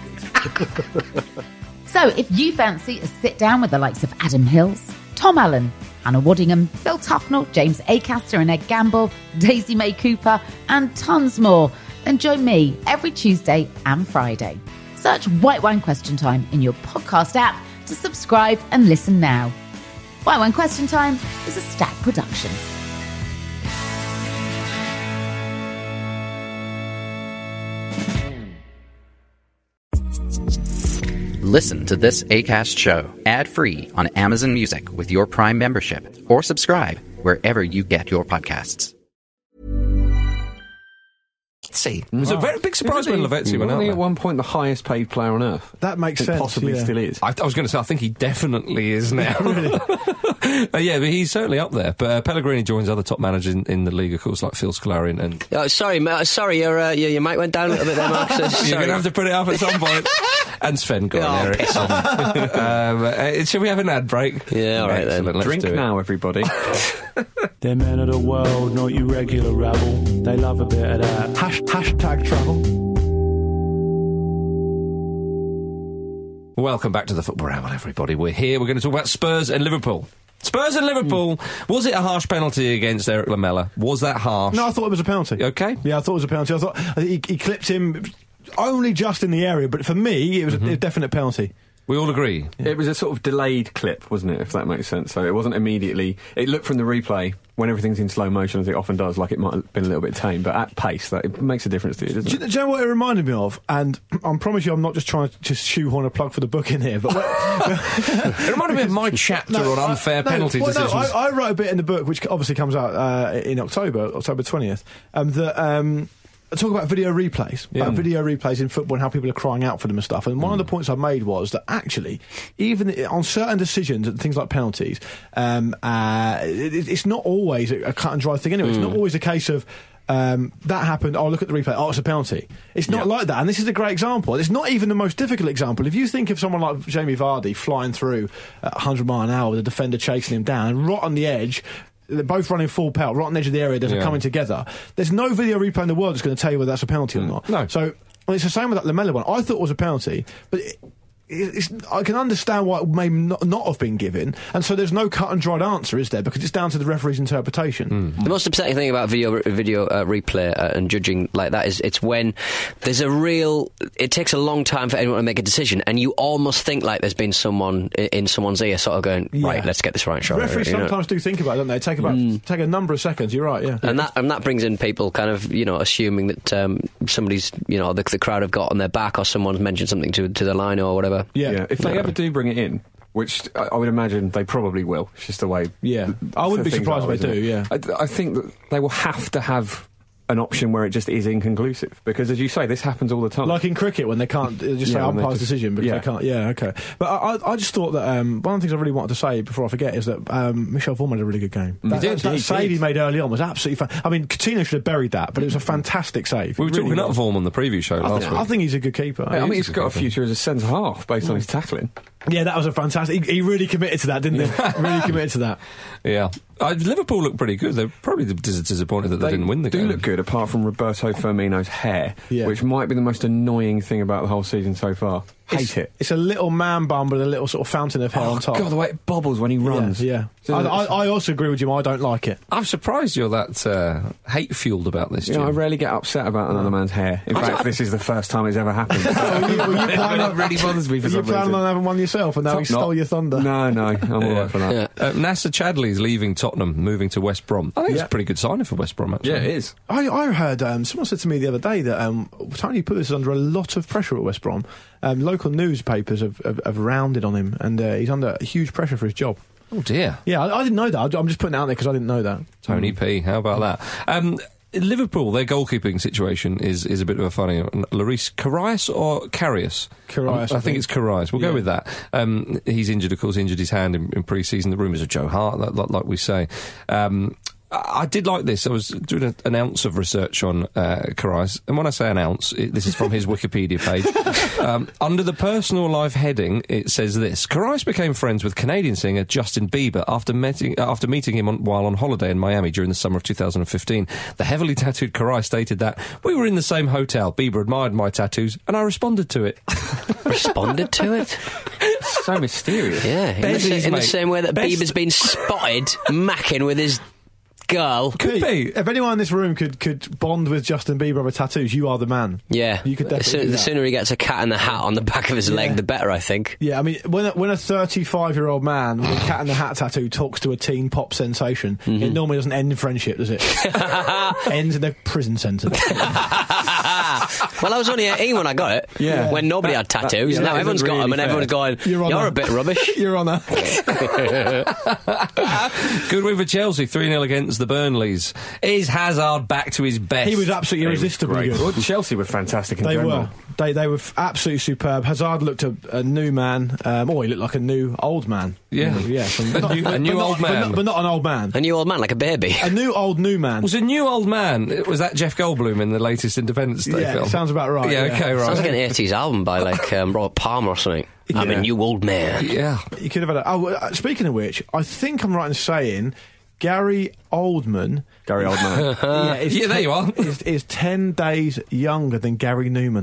So if you fancy a sit down with the likes of Adam Hills, Tom Allen, Hannah Waddingham, Phil Tufnell, James Acaster and Ed Gamble, Daisy May Cooper, and tons more, then join me every Tuesday and Friday. Search White Wine Question Time in your podcast app to subscribe and listen now. White Wine Question Time is a Stack production. Listen to this Acast show ad-free on Amazon Music with your Prime membership, or subscribe wherever you get your podcasts. See, it was a very big surprise when Lavezzi went out Wasn't he there. at one point the highest paid player on earth? That makes It sense. possibly yeah. still is. I, I was going to say, I think he definitely is now. uh, yeah, but he's certainly up there. But uh, Pellegrini joins other top managers in, in the league, of course, like Phil Scolari and... and Oh, sorry, ma- sorry, your, uh, your your mic went down a little bit there, Mark. So, You're sorry. going to have to put it up at some point. And Sven Goran Oh, Eriksson. um, uh, shall we have an ad break? Yeah, all right then. Excellent, let's Drink do it. now, everybody. They're men of the world, not you regular rabble. They love a bit of that. Hash, hashtag travel. Welcome back to the Football Ramble, everybody. We're here. We're going to talk about Spurs and Liverpool. Spurs and Liverpool. Mm. Was it a harsh penalty against Eric Lamela? Was that harsh? No, I thought it was a penalty. Okay. Yeah, I thought it was a penalty. I thought he, he clipped him only just in the area, but for me, it was mm-hmm. a, a definite penalty. We all agree. Yeah. It was a sort of delayed clip, wasn't it, if that makes sense? So it wasn't immediately... It looked from the replay, when everything's in slow motion, as it often does, like it might have been a little bit tame, but at pace, that it makes a difference to you, doesn't do, it? Do you know what it reminded me of? And I promise you I'm not just trying to just shoehorn a plug for the book in here, but... it reminded me of my chapter no, on unfair I, no, penalty well, decisions. No, I, I wrote a bit in the book, which obviously comes out uh, in October, October twentieth, um, that... Um, I talk about video replays, Yeah. about video replays in football and how people are crying out for them and stuff. And one mm. of the points I made was that actually, even on certain decisions, things like penalties, um, uh, it, it's not always a, a cut and dry thing anyway. Mm. It's not always a case of um, that happened, oh, look at the replay, oh, it's a penalty. It's not yeah. like that. And this is a great example. It's not even the most difficult example. If you think of someone like Jamie Vardy flying through at one hundred mile an hour with a defender chasing him down and right on the edge, they're both running full pelt, right on the edge of the area, they're yeah. coming together. There's no video replay in the world that's going to tell you whether that's a penalty mm. or not. No. So, well, it's the same with that Lamela one. I thought it was a penalty, but it, it's, I can understand why it may not, not have been given, and so there's no cut and dried answer, is there? Because it's down to the referee's interpretation. Mm. The most upsetting thing about video video uh, replay uh, and judging like that is it's when there's a real... It takes a long time for anyone to make a decision, and you almost think like there's been someone in, in someone's ear sort of going, right, yeah. let's get this right. Shot. Referees you know? sometimes do think about it, don't they? Take about mm. take a number of seconds. You're right, yeah. And that and that brings in people kind of you know assuming that um, somebody's you know the, the crowd have got on their back or someone's mentioned something to to the line or whatever. Yeah, yeah. If they ever do bring it in, which I, I would imagine they probably will. It's just the way. Yeah, I wouldn't be surprised if they do. Yeah, I, I think that they will have to have an option where it just is inconclusive. Because, as you say, this happens all the time. Like in cricket, when they can't they just Yeah, say when they umpire's just- decision because yeah. they can't. Yeah, okay. But I, I, I just thought that um, one of the things I really wanted to say before I forget is that um, Michel Vorm had a really good game. He That, did, that, that he save did. he made early on was absolutely fun. I mean, Coutinho should have buried that, but it was a fantastic save. We were It really talking up was. Vorm on the preview show I, last think, week. I think he's a good keeper. I mean, is he's a got a good future as a centre half based on his tackling. Yeah, that was a fantastic. He, he really committed to that, didn't he? Really committed to that. Yeah. Uh, Liverpool looked pretty good. They're probably dis- disappointed that they, didn't win the do game. look good, apart from Roberto Firmino's hair, Yeah. which might be the most annoying thing about the whole season so far. Hate It's, it. it's a little man bum with a little sort of fountain of hair Oh, on top. God, the way it bobbles when he runs. Yeah, yeah. I, I, I also agree with you. I don't like it. I'm surprised you're that uh, hate-fueled about this, You Jim. know, I rarely get upset about another man's hair. In fact, this is the first time it's ever happened. Were you, were you planning It really bothers me for were you some planning reason. on having one yourself, and now he Not- stole your thunder? No, no, I'm all right for that. Uh, Nasser Chadley's leaving Tottenham, moving to West Brom. I think it's Yeah. a pretty good signing for West Brom, actually. Yeah, it is. I, I heard um, someone said to me the other day that um, Tony Pulis is under a lot of pressure at West Brom. Um, local newspapers have, have, have rounded on him, and uh, he's under huge pressure for his job. Oh, dear. Yeah, I, I didn't know that. I'm just putting it out there because I didn't know that. Tony P, how about that? Um, Liverpool, their goalkeeping situation is, is a bit of a funny one. Lloris Karius or Karius? Karius, I, I think think. it's Karius. We'll Yeah. go with that. Um, he's injured, of course, injured his hand in, in pre-season. The rumours of Joe Hart, like, like, like we say. Um, I I did like this. I was doing a, an ounce of research on uh, Karius, and when I say an ounce, it, this is from his Wikipedia page. Um, under the personal life heading, it says this: Karius became friends with Canadian singer Justin Bieber after meeting uh, after meeting him on, while on holiday in Miami during the summer of two thousand fifteen. The heavily tattooed Karius stated that we were in the same hotel. Bieber admired my tattoos, and I responded to it. Responded to it? So mysterious. Yeah, in, the, Bezies, sa- in the mate. same way that Best- Bieber's been spotted macking with his girl. Could be. If anyone in this room could, could bond with Justin Bieber over tattoos, you are the man. Yeah. You could the, definitely sooner, do the that. sooner he gets a cat in the hat on the back of his leg, Yeah. the better, I think. Yeah, I mean, when a, when a thirty-five-year-old man with a cat in the hat tattoo talks to a teen pop sensation, Mm-hmm. it normally doesn't end in friendship, does it? Ends in a prison sentence. Well, I was only eighteen when I got it. Yeah. When nobody That- had that- tattoos. yeah, now that everyone's isn't got them, really and everyone's fair. going, Your you're Honour. a bit rubbish. Your Honour. Good win for Chelsea, three nil against the Burnleys. Is Hazard back to his best? He was absolutely irresistibly good. Well, Chelsea were fantastic in They general. were. They they were f- absolutely superb. Hazard looked a, a new man. Um, oh, he looked like a new old man. Yeah. yeah. From, A not- new- a but new not- old but man. not, but not an old man. A new old man, like a baby. A new old new man. Was a new old man? Was that Jeff Goldblum in the latest Independence Day Yeah, film? sounds about right, Yeah, yeah. okay, right. Sounds like an eighties album by, like, um, Robert Palmer or something. I'm a Yeah. new old man. Yeah. You could have had a. Oh, uh, speaking of which, I think I'm right in saying Gary Oldman. Gary Oldman. yeah, is Yeah, there ten- you are. Is, is ten days younger than Gary Newman.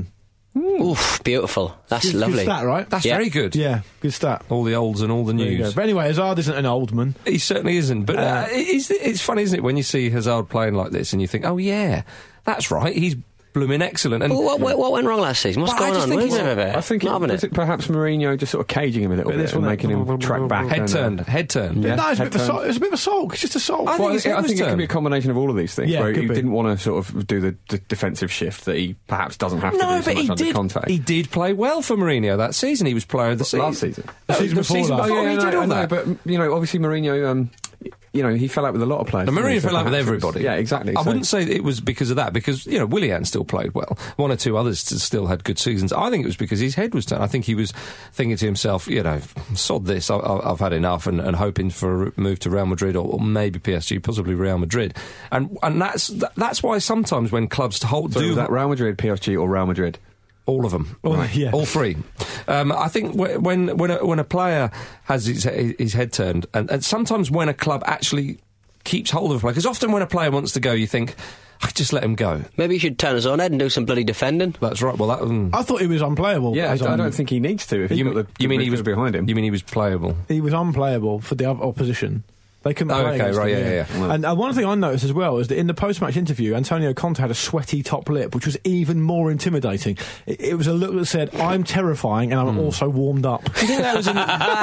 Oof, beautiful. That's Good- lovely. Good stat, right? That's Yeah. very good. Yeah, good stat. All the olds and all the There you go. news. But anyway, Hazard isn't an old man. He certainly isn't. But uh, it's, it's funny, isn't it, when you see Hazard playing like this and you think, oh, yeah, that's right, he's blooming excellent. And Well, what, what, what went wrong last season? What's Well, I going just on? think Where's he's- it? I think it, Not having was it. it perhaps Mourinho just sort of caging him a little Bit bit this and one, making him track back. head and, uh, turned, head turned. Yeah. no, it's a, head bit of a turn. sulk. It's a bit of a sulk. It's just a sulk. I think Well, his head I was think it could turned. be a combination of all of these things. Yeah, where could he be. didn't want to sort of do the d- defensive shift that he perhaps doesn't have to No, do so but much he under did. contact. He did play well for Mourinho that season. He was player of the season. Last season. The season the before season last. before Oh, yeah, he no, did all I know, that. but you know, obviously Mourinho, um, you know, he fell out with a lot of players. And didn't he? Mourinho So fell out with perhaps it was- everybody. Yeah, exactly. I So- wouldn't say it was because of that, because, you know, Willian still played well. One or two others s- still had good seasons. I think it was because his head was turned. I think he was thinking to himself, you know, sod this, I, I, I've had enough, and, and hoping for a move to Real Madrid or, or maybe P S G, possibly Real Madrid. And and that's that, that's why sometimes when clubs hold So do was that Real Madrid, P S G, or Real Madrid? all of them, Oh, yeah. all three. Um, I think wh- when when a, when a player has his, his head turned, and, and sometimes when a club actually keeps hold of a player, because often when a player wants to go, you think, I just let him go. Maybe he should turn his own head and do some bloody defending. That's right. Well, that. Um, I thought he was unplayable. Yeah, I, as I on- don't think he needs to. If you, you've got the, you the mean he was midfield behind him? You mean he was playable? he was unplayable for the other opposition. They couldn't Oh, play okay, against right, him, yeah, yeah, yeah. And uh, one thing I noticed as well is that in the post-match interview, Antonio Conte had a sweaty top lip, which was even more intimidating. It, it was a look that said, "I'm terrifying, and I'm Hmm. also warmed up." Do you think that was? In,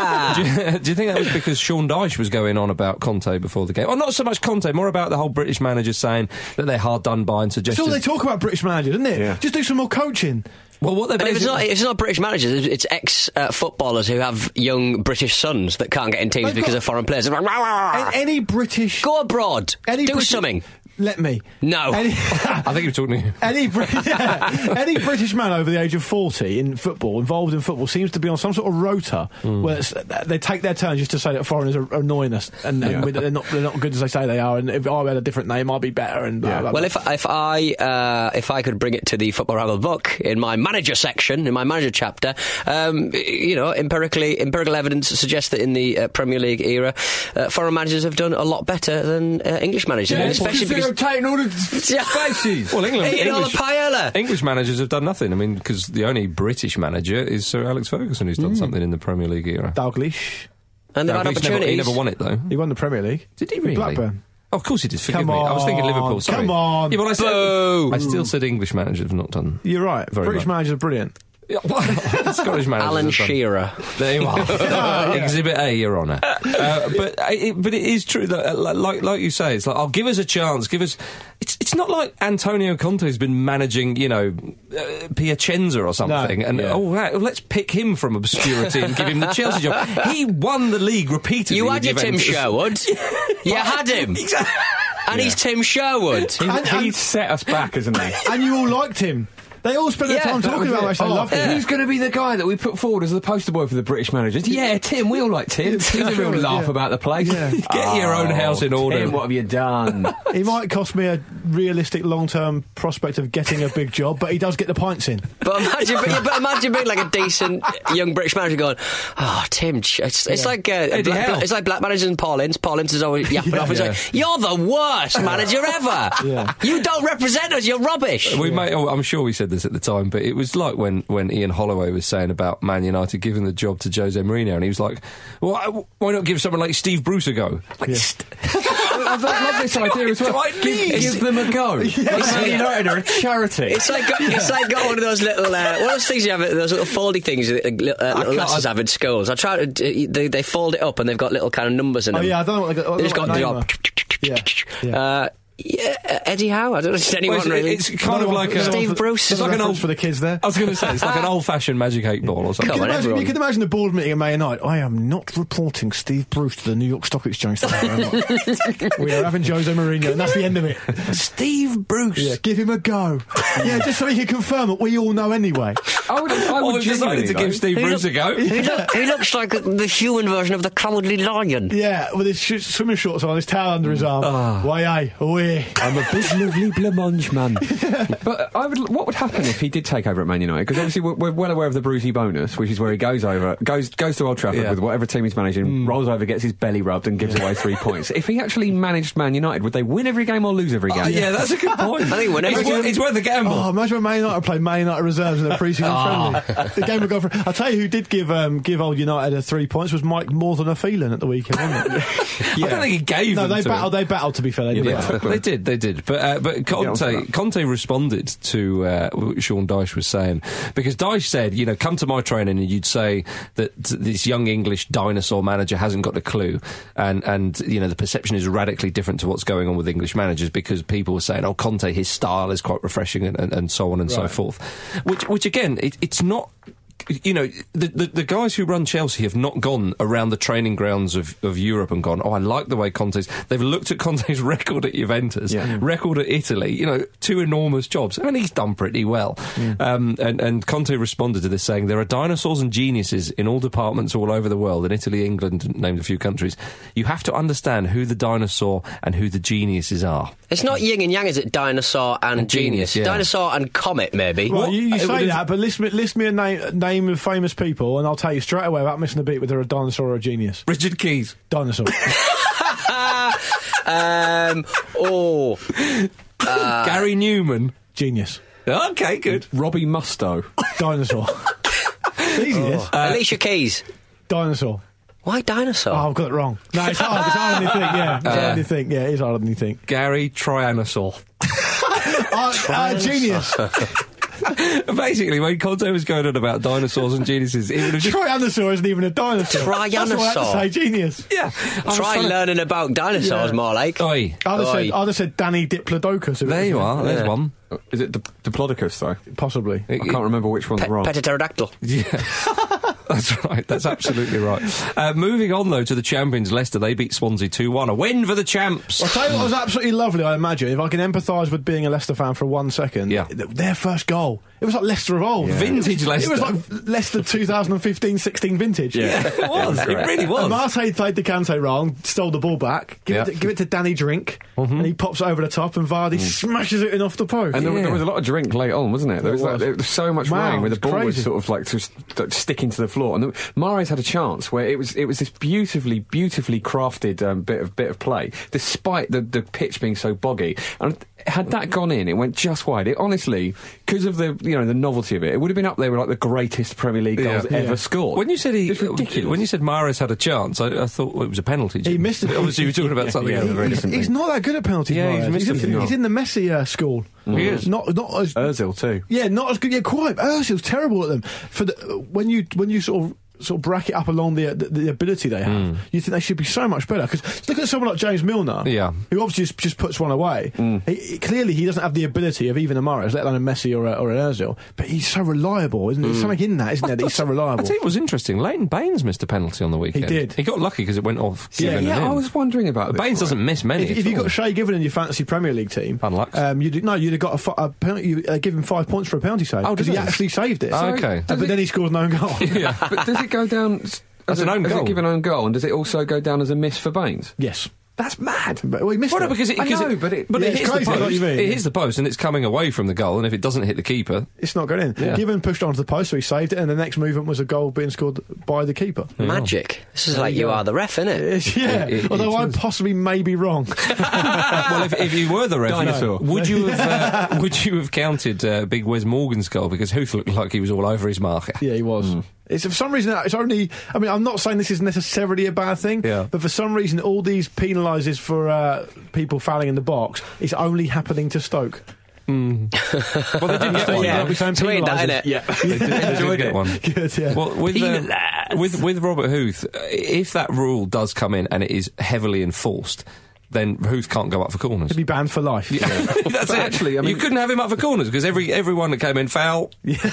do, you, do you think that was because Sean Dyche was going on about Conte before the game? Or not so much Conte, more about the whole British managers saying that they're hard done by and That's suggesting. all they talk about British managers, isn't it? Yeah. Just do some more coaching. Well, what they're And if it's basically- not, if it's not British managers, it's- it's ex-footballers who have young British sons that can't get in teams They've because got- of foreign players. A- any British... Go abroad. Any do British- something. let me. No. Any, I think you're talking to you. Any, Brit- yeah, any British man over the age of forty in football, involved in football, seems to be on some sort of rota mm. where it's, they take their turn just to say that foreigners are annoying us and, and yeah. they're, not, they're not good as they say they are, and if I had a different name, I'd be better. And blah, yeah. blah, blah. Well, if if I uh, if I could bring it to the Football Ramble book in my manager section, in my manager chapter, um, you know, empirically empirical evidence suggests that in the uh, Premier League era, uh, foreign managers have done a lot better than uh, English managers, yeah, and especially because taking all the spaces. Well, England, eating all the English, paella. English managers have done nothing. I mean, because the only British manager is Sir Alex Ferguson, who's done mm. something in the Premier League era. Dalglish. And they've had Dalglish opportunities. Never, he never won it, though. He won the Premier League. Did he really? Blackburn. Oh, of course he did. Forgive come me. On, I was thinking Liverpool. Sorry. Come on. Yeah, but I, said, Boo. I still said English managers have not done. You're right. Very British much. managers are brilliant. Scottish managers. Alan Shearer. There you are. yeah. Exhibit A, Your Honour. Uh, but it, but it is true that, uh, like like you say, it's like, oh, give us a chance. Give us. It's it's not like Antonio Conte's been managing, you know, uh, Piacenza or something, no, and yeah. oh, right, let's pick him from obscurity and give him the Chelsea job. He won the league repeatedly. You had your Tim Sherwood. You had him. Exactly. And yeah. he's Tim Sherwood. He, and, and, he's set us back, hasn't he? And you all liked him. They all spent their Yeah, time talking about how much they oh, loved him. Who's going to be the guy that we put forward as the poster boy for the British managers? Yeah, Tim. We all like Tim. He's a real laugh yeah. about the place. Yeah. Get oh, your own house in order. Tim, what have you done? He might cost me a realistic long-term prospect of getting a big job, but he does get the pints in. But imagine, but, but imagine being like a decent young British manager going, "Oh, Tim, it's, it's yeah. like uh, black, it's like black managers and Paul Ince. Paul Ince is always yapping yeah, off. He's yeah. like, "You're the worst manager ever. Yeah. You don't represent us. You're rubbish." We yeah. may, oh, I'm sure we said this at the time, but it was like when, when Ian Holloway was saying about Man United giving the job to Jose Mourinho, and he was like, well, why not give someone like Steve Bruce a go? Like, yeah. st- I love this idea as well. Give, give them a go. Yeah. Man United are a charity. It's like got, it's like got one of those little uh, one of those things you have, those little foldy things that uh, little lasses have in schools. I try to they, they fold it up and they've got little kind of numbers in oh, them. Oh yeah, I don't know what they got. They just got the job. Yeah. yeah. Uh, Yeah, uh, Eddie Howe. I don't know if anyone well, it's, really. It's kind of like a, Steve for, Bruce. It's like an old for the kids there. I was going to say it's like an old-fashioned Magic Eight Ball or something. Come you, on, can imagine, you can imagine the board meeting at May United. I am not reporting Steve Bruce to the New York Stock Exchange. We are having Jose Mourinho, and that's the end of it. Steve Bruce. Yeah, give him a go. yeah, just so he can confirm what we all know anyway. I would, I would oh, decided to though. give Steve he Bruce look, a go. He, look, he looks like the human version of the Cowardly Lion. Yeah, with his sh- swimming shorts on, his towel under his arm. Oh. Why, aye, away. I'm a big, lovely blancmange man. But I would. What would happen if he did take over at Man United? Because obviously we're, we're well aware of the Brucey bonus, which is where he goes over, goes goes to Old Trafford yeah. with whatever team he's managing, mm. rolls over, gets his belly rubbed, and gives away three points. If he actually managed Man United, would they win every game or lose every game? Oh, yeah, that's a good point. I think whenever it's, worth, it's worth the gamble. Oh, imagine when Man United played Man United reserves in their pre-season oh. friendly. The game would go for. I'll tell you who did give um, give Old United a three points was Mike More Than a Feeling at the weekend, wasn't it? yeah. I don't think he gave. No, them they to battled. him. They battled. To be fair, they did. Yeah, they did. They did. But uh, but Conte Conte responded to uh, what Sean Dyche was saying, because Dyche said, you know, come to my training and you'd say that this young English dinosaur manager hasn't got a clue, and and you know the perception is radically different to what's going on with English managers, because people were saying, oh, Conte, his style is quite refreshing, and, and, and so on and right. so forth, which which again, it, it's not. You know, the, the the guys who run Chelsea have not gone around the training grounds of, of Europe and gone, oh, I like the way Conte's... They've looked at Conte's record at Juventus, yeah. record at Italy, you know, two enormous jobs, and he's done pretty well. Yeah. Um, and, and Conte responded to this saying, there are dinosaurs and geniuses in all departments all over the world, in Italy, England, named a few countries. You have to understand who the dinosaur and who the geniuses are. It's not yin and yang, is it? Dinosaur and, and genius. genius yeah. Dinosaur and comet, maybe. Well, you, you say have... that, but list me, list me a name, name of famous people, and I'll tell you straight away without missing a beat whether a dinosaur or a genius. Richard Keys. Dinosaur. um, oh. Uh, Gary Newman. Genius. Okay, good. Robbie Mustoe. Dinosaur. Easy, oh. this. Uh, Alicia Keys. Dinosaur. Why dinosaur? Oh, I've got it wrong. No, it's hard. It's harder than you think, yeah. It's uh, harder than you think. Yeah, it is harder than you think. Gary Trianosaur. uh, uh, genius. Basically, when Conte was going on about dinosaurs and geniuses, it would have just... Trianosaur isn't even a dinosaur. Trianosaur. That's what I had to say, genius. Yeah. Try learning to... about dinosaurs yeah. more like. Oi. I'd have, Oi. said, I'd have said Danny Diplodocus. There you are. There's yeah. one. Is it Diplodocus, though? Possibly. I can't remember which one's Pe- wrong. Petapterodactyl. Yeah. That's right. That's absolutely right. Uh, moving on, though, to the champions, Leicester. They beat Swansea two one. A win for the champs. I'll tell you what was absolutely lovely, I imagine, if I can empathise with being a Leicester fan for one second. Yeah. th- Their first goal. It was like Leicester of old. Yeah. Vintage it was, Leicester. It was like Leicester twenty fifteen sixteen vintage. Yeah, yeah it was. It really was. And Marseille played the Kante wrong, stole the ball back, give, Yeah. it, to, give it to Danny Drink, mm-hmm. and he pops it over the top, and Vardy mm. smashes it in off the post. And there, yeah. there was a lot of drink late on, wasn't it? There was, was. Like, there was so much Wow, rain where the ball crazy. was sort of like just like, sticking to the floor. And the, Mahrez had a chance where it was it was this beautifully, beautifully crafted um, bit of bit of play, despite the, the pitch being so boggy. And had that gone in, it went just wide. It honestly, because of the you know the novelty of it, it would have been up there with like the greatest Premier League goals yeah. ever yeah. scored. When you said he, it's ridiculous. When you said Mahrez had a chance, I, I thought well, it was a penalty. He missed it. Obviously, you were talking about something. yeah, else. very he's, different he's thing. not that good at penalties. Yeah, Mahrez. he's he's, missing a, them. he's in the Messi uh, school. Mm. He is. Not not as Ozil too. Yeah, not as good. Yeah, quite. Ozil's terrible at them. For the, when you when you sort of. sort of bracket up along the, the the ability they have, Mm. you think they should be so much better. Because look at someone like James Milner, Yeah. who obviously just, just puts one away. Mm. He, he- clearly, he doesn't have the ability of even a Mahrez, let alone a Messi or a, or an Ozil. But he's so reliable, isn't there? There's something in that, isn't there? That he's so I reliable. tell you what was interesting. Leighton Baines missed a penalty on the weekend. did. He got lucky because it went off. Yeah, given Yeah, and I in. was wondering about this. Baines doesn't miss many. If, at if you all. got Shea Given in your fantasy Premier League team, Unlucky. um, you'd no, you'd have got a, fi- a penalty. You uh, give him five points for a penalty save Oh, because did he he? actually saved it. Oh, okay. Uh, Does but it- then he scores no goal. yeah. But does it go down? s- As as an a- own as goal? a given own goal, and does it also go down as a miss for Baines? Yes. That's mad. But well, he missed Well, no, it. because it, I because know, it, but it- but Yeah, it it's hits crazy, the I know what post. you mean. It hits the post, and it's coming away from the goal. And if it doesn't hit the keeper, It's not going in. Yeah. Given pushed onto the post, so he saved it, and the next movement was a goal being scored by the keeper. Magic. This is There like you you go. are the ref, innit? It is, yeah. It- it- Although it I is. possibly may be wrong. well, if, if you were the ref, Dinosaur. would you have uh, would you have counted uh, Big Wes Morgan's goal because Huth looked like he was all over his marker? Yeah, he was. It's for some reason it's only. I mean, I'm not saying this is necessarily a bad thing, Yeah. but for some reason, all these penalises for uh, people fouling in the box is only happening to Stoke. Mm. well, they didn't get one. Yeah. They'll be saying Tweet that, penalises. innit? Yeah, They did, they did get one. Good, yeah. Well, with, uh, with with Robert Huth, uh, if that rule does come in and it is heavily enforced, then Huth can't go up for corners. He'd be banned for life. That's But it. actually, I mean- you couldn't have him up for corners because every everyone that came in foul.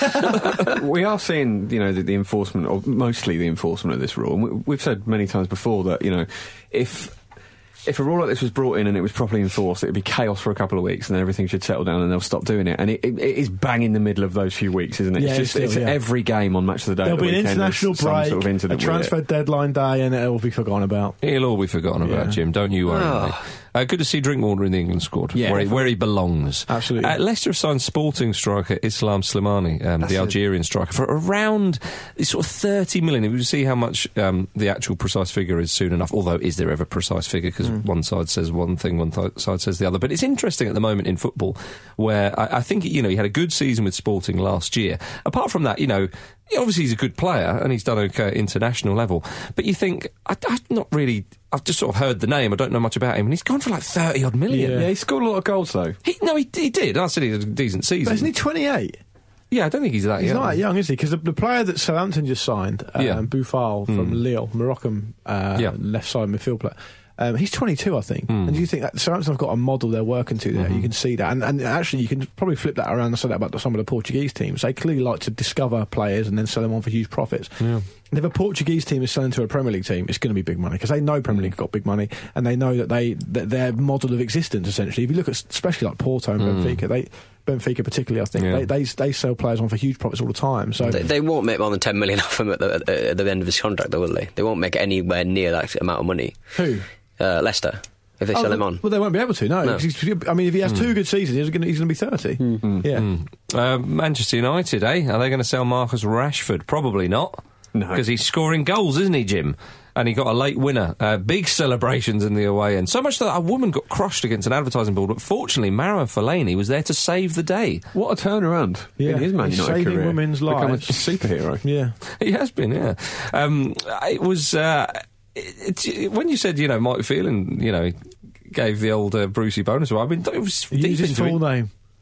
we are seeing, you know, the, the enforcement, or mostly the enforcement of this rule. And we, we've said many times before that, you know, if if a rule like this was brought in and it was properly enforced, it would be chaos for a couple of weeks, and then everything should settle down, and they'll stop doing it. And it, it, it is bang in the middle of those few weeks, isn't it? Yeah, it's just it's it's still, yeah. every game on Match of the Day. There'll at the be an weekend, there's international some break, sort of a incident with transfer it. deadline day, and it'll be forgotten about. He'll all be forgotten about, Yeah. Jim. Don't you worry. Oh. mate. Uh, good to see Drinkwater in the England squad, Yeah, where, he, definitely. where he belongs. Absolutely. Uh, Leicester have signed Sporting striker Islam Slimani, um, the Algerian striker, for around it's sort of thirty million. We'll see how much um, the actual precise figure is soon enough. Although, is there ever a precise figure? Because Mm. one side says one thing, one th- side says the other. But it's interesting at the moment in football, where I, I think you know he had a good season with Sporting last year. Apart from that, you know. Obviously, he's a good player and he's done okay at international level. But you think, I, I've not really, I've just sort of heard the name, I don't know much about him, and he's gone for like thirty odd million. Yeah, he scored a lot of goals though. He, no, he, he did. I said he had a decent season. But isn't he twenty-eight? Yeah, I don't think he's that He's young. not that young, is he? Because the, the player that Southampton just signed, um, Yeah. Boufal from Mm. Lille, Moroccan uh, Yeah. left side midfield player. Um, he's twenty-two, I think. Mm. And do you think that Southampton have got a model they're working to there? Mhm. You can see that. And, and actually, you can probably flip that around and say that about some of the Portuguese teams. They clearly like to discover players and then sell them on for huge profits. Yeah. And if a Portuguese team is selling to a Premier League team, it's going to be big money because they know Premier League got big money and they know that they that their model of existence, essentially. If you look at especially like Porto and Mm. Benfica, they Benfica particularly, I think, Yeah. they, they they sell players on for huge profits all the time. So They, they won't make more than ten million off him at the, at, at the end of his contract, though, will they? They won't make anywhere near that amount of money. who? Uh, Leicester, if they Oh, sell him on. Well, they won't be able to, no. No. 'Cause he's- I mean, if he has two good seasons, he's going he's to be thirty. Yeah. Mm. Uh, Manchester United, eh? Are they going to sell Marcus Rashford? Probably not. No. Because he's scoring goals, isn't he, Jim? And he got a late winner. Uh, big celebrations in the away end. So much that a woman got crushed against an advertising board. But fortunately, Mara Fellaini was there to save the day. What a turnaround Yeah, in his Man he's United saving career. women's Become lives. a superhero. Yeah. He has been, yeah. Um, it was... Uh, it, it, when you said, you know, Mike Phelan, you know, gave the old uh, Brucey bonus away, I mean, it was He deep used his into full it. name.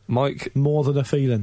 Mike. More than a feeling.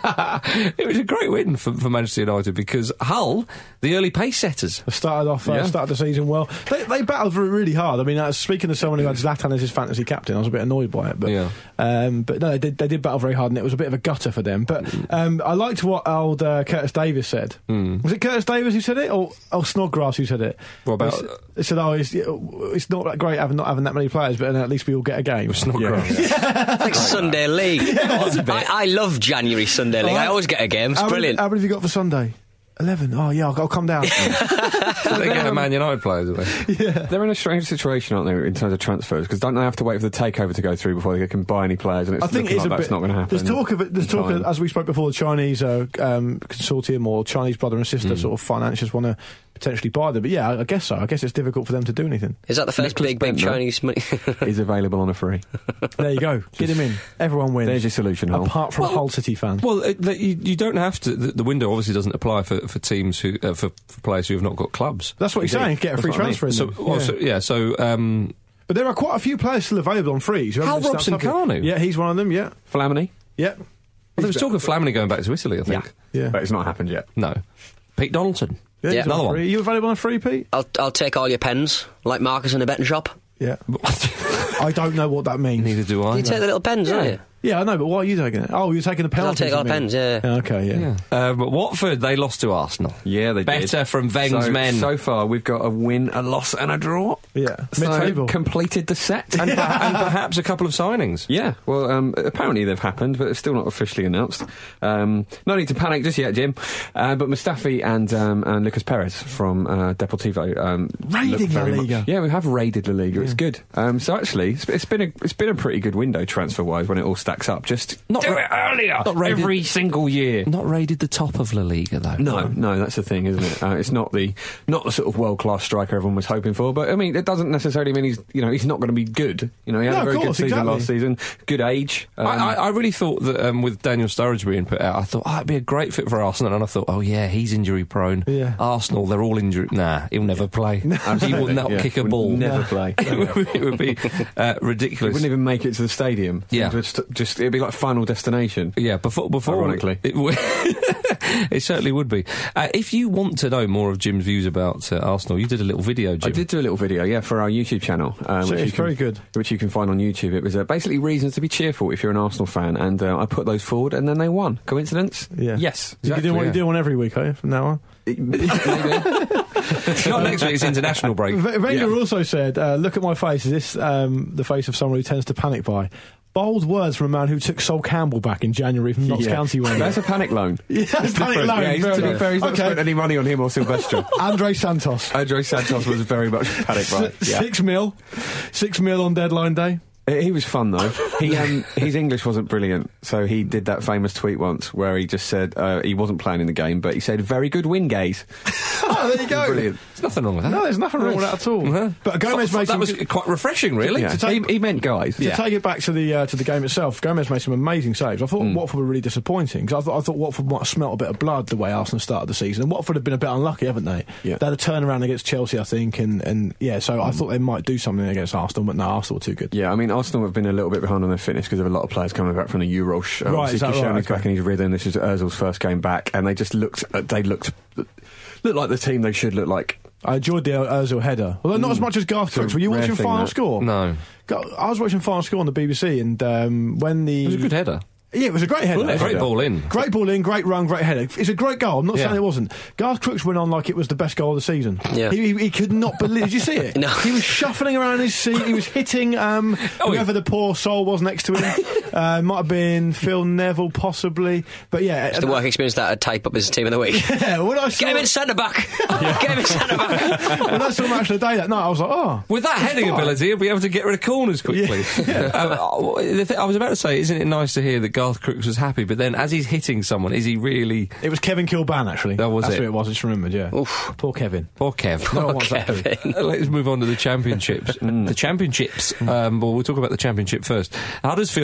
It was a great win for, for Manchester United because Hull, the early pace setters, started off, uh, Yeah. started the season well. They, they battled for it really hard. I mean, uh, speaking to someone who had Zlatan as his fantasy captain, I was a bit annoyed by it. But, Yeah. um, but no, they did, they did battle very hard, and it was a bit of a gutter for them. But um, I liked what old uh, Curtis Davis said. Mm. Was it Curtis Davis who said it, or oh, Snodgrass who said it? What about- He s- He said, "Oh, it's, it's not that great having not having that many players, but then at least we all get a game." Snodgrass. It's like Sunday League. I, I love January Sunday League. I always get a game. It's how brilliant. Many, how many have you got for Sunday? Eleven. Oh yeah, I'll, I'll come down. They get a Man United player, do they? They're in a strange situation, aren't they, in terms of transfers? Because don't they have to wait for the takeover to go through before they can buy any players? And it's I think looking it's like a that's bit. not going to happen. There's talk of it. There's in talk, of, time. as we spoke before, the Chinese uh, um, consortium or Chinese brother and sister Mm. sort of financiers want to potentially buy them. But yeah, I, I guess so. I guess it's difficult for them to do anything. Is that the first Nicholas big, big Bentner Chinese money? is available on a free. There you go. Get him in. Everyone wins. There's your solution, Hull. Apart from Well- Hull City fans. Well, uh, the, you, you don't have to. The, the window obviously doesn't apply for, for teams who uh, for, for players who have not got clubs. That's what he's Indeed. saying. Get a That's free what I mean. transfer in So, them. well, Yeah. so yeah. So um, But there are quite a few players still available on frees. who haven't Hal been snapped up Robson-Kanu. yet. Yeah, he's one of them. Yeah. Flamini? Yeah. well, there was talk of Flamini going back to Italy. I think. Yeah. But it's not happened yet. No. Pete Donaldson. Yeah, Yeah. he's on Another a one. free. Are you available on a free, Pete? I'll, I'll take all your pens, like Marcus in a betting shop. Yeah. I don't know what that means. Neither do I. You take the little pens, don't you? Yeah, I know, but why are you taking it? Oh, you're taking the I'll penalties. take all you mean? pens, yeah. Okay, yeah. Uh, but Watford, they lost to Arsenal. Yeah, they did. Better from Wenger's so, men. So far, we've got a win, a loss, and a draw. Yeah. So Mid-table. completed the set. and, per- and perhaps a couple of signings. Yeah, well, um, apparently they've happened, but it's still not officially announced. Um, no need to panic just yet, Jim. Uh, but Mustafi and um, and Lucas Perez from uh, Deportivo um, Raiding look very La Liga. much- yeah, we have raided La Liga. It's good. Um, so actually, it's, it's been a it's been a pretty good window transfer wise when it all stacks up. Just Not do ra- it earlier, not raided- every single year. Not raided the top of La Liga though. No, no, that's the thing, isn't it? Uh, it's not the not the sort of world class striker everyone was hoping for. But I mean, it doesn't necessarily mean he's you know he's not going to be good. You know, he had No, a of very course, good season exactly. last season. Good age. Um, I, I, I really thought that um, with Daniel Sturridge being put out, I thought oh, it'd be a great fit for Arsenal, and I thought, oh yeah, he's injury prone. Yeah. Arsenal, they're all injured. Nah, he'll never play. He will not yeah, kick a would ball. Never play. it, would, it would be uh, He ridiculous. wouldn't even make it to the stadium. Yeah. just, just it'd be like Final Destination. Yeah, before, before Ironically. it, w- it certainly would be. Uh, if you want to know more of Jim's views about uh, Arsenal, you did a little video, Jim. I did do a little video, yeah, for our YouTube channel, um, So which it's you can, very good. which you can find on YouTube. It was uh, basically reasons to be cheerful if you're an Arsenal fan, and uh, I put those forward, and then they won. Coincidence? Yeah. Yes. You're doing what yeah. you do on every week, are you, from now on? Maybe. Not next week, it's international break. V- Wenger Yeah. also said, uh, look at my face. Is this um, the face of someone who tends to panic buy? Bold words from a man who took Sol Campbell back in January from Notts Yeah. County. Wenger. That's a panic loan. Yeah, That's panic different. loan, Yeah, he's, fair to be enough. fair, he's not Okay. spent any money on him or Silvestre. Andre Santos. Andre Santos was very much a panic buy. S- Yeah. Six mil. Six mil on deadline day. Uh, He was fun though. He um, his English wasn't brilliant, so he did that famous tweet once where he just said uh, he wasn't playing in the game, but he said "very good win, gaze." Oh, there you go. Brilliant. There's nothing wrong with that. No, there's nothing wrong with that at all. Uh-huh. But Gomez Thought- made that some was good- quite refreshing, really. Yeah. To take- he, he meant guys. To take it back to the uh, to the game itself, Gomez made some amazing saves. I thought Mm. Watford were really disappointing because I thought I thought Watford might have smelt a bit of blood the way Arsenal started the season. And Watford have been a bit unlucky, haven't they? Yeah. They had a turnaround against Chelsea, I think, and, and yeah. So I thought they might do something against Arsenal, but no, Arsenal were too good. Yeah, I mean, Arsenal have been a little bit behind on their fitness because of a lot of players coming back from the Euros. Uh, Right, is that Koscielny's right? Okay. back in his rhythm. This is Ozil's first game back, and they just looked. Uh, they looked looked like the team they should look like. I enjoyed the Ozil header, although not as much as Garth It's a Crooks. Were you rare watching thing, Final that. Score? No. Go- I was watching Final Score on the B B C, and um, when the It was a good header. Yeah, it was a great header. Great Header. ball in. Great ball in, great run, great header. It's a great goal. I'm not Yeah. saying it wasn't. Garth Crooks went on like it was the best goal of the season. Yeah. He, he, he could not believe. Did you see it? No. He was shuffling around in his seat. He was hitting um, Oh, whoever the poor soul was next to him. uh, might have been Phil Neville, possibly. But yeah, It's the work experience that I'd type up as team of the week. yeah, when I saw Get him in centre back. Get him in centre back. when I saw Match of the Day that night, I was like, oh. With that heading fine. ability, he'll be able to get rid of corners quickly. um, the th- I was about to say, isn't it nice to hear that Garth Crooks was happy, but then as he's hitting someone, is he really... It was Kevin Kilban, actually. That was That's it. who it was, I just remembered, yeah. Oof. Poor Kevin. Poor Kev. No one wants that Kevin. food. Uh, Let's move on to the championships. The championships. Um, well, we'll talk about the championship first. Huddersfield won, Wolves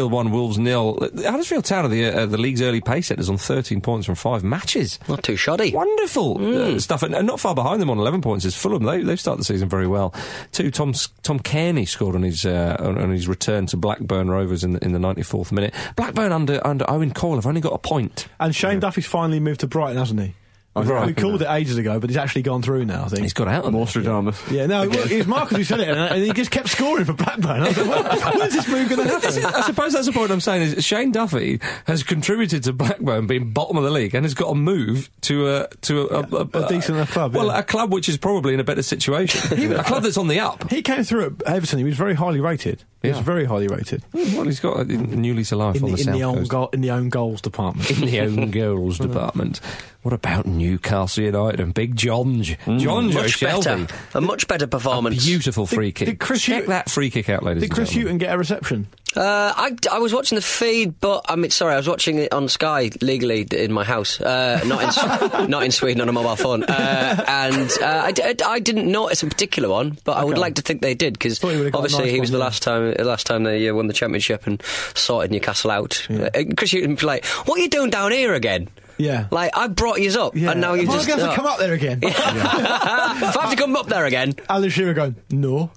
Wolves nil. Huddersfield Town are the, uh, the league's early pace setters on thirteen points from five matches. Not too shoddy. Wonderful Mm. uh, stuff. And, and not far behind them on eleven points is Fulham. They, they've started the season very well. Two, Tom Tom Cairney scored on his uh, on, on his return to Blackburn Rovers in the, in the ninety-fourth minute. Blackburn under under Owen Coyle have only got a point. And Shane Duffy's finally moved to Brighton, hasn't he? Right. We called it ages ago, but he's actually gone through now, I think. He's got out of it. Nostradamus. Yeah, no, well, it was Marcus who said it, and, and he just kept scoring for Blackburn. I was like, when, when's this move going to happen? I suppose that's the point I'm saying, is Shane Duffy has contributed to Blackburn being bottom of the league and has got to move to a to a, a, a, a decent enough club. Well, yeah. a club which is probably in a better situation. A club that's on the up. He came through at Everton, he was very highly rated. He was Yeah. very highly rated. Well, he's got a new lease of life In on the, the, in, south the own coast. goal, in the own goals department. In the own goals department. What about Newcastle United and Big John? John Joe Much Shelby. better. A much better performance. Beautiful free kick. did Chris Check Hughton- that free kick out, ladies Did Chris and gentlemen. Hughton get a reception? Uh, I, I was watching the feed, but I mean, sorry, I was watching it on Sky legally in my house, uh, not in S- not in Sweden on a mobile phone, uh, and uh, I, d- I didn't notice a particular one, but I would Okay. like to think they did because Thought he would've got a obviously nice he was one, the yeah. last time the last time they uh, won the championship and sorted Newcastle out. Yeah. Uh, Chris Hughton was like, "What are you doing down here again?" Yeah. Like I brought you up, Yeah. and now you Am I just going to oh. come up there again? if I have to come up there again, Alan Shearer going, no.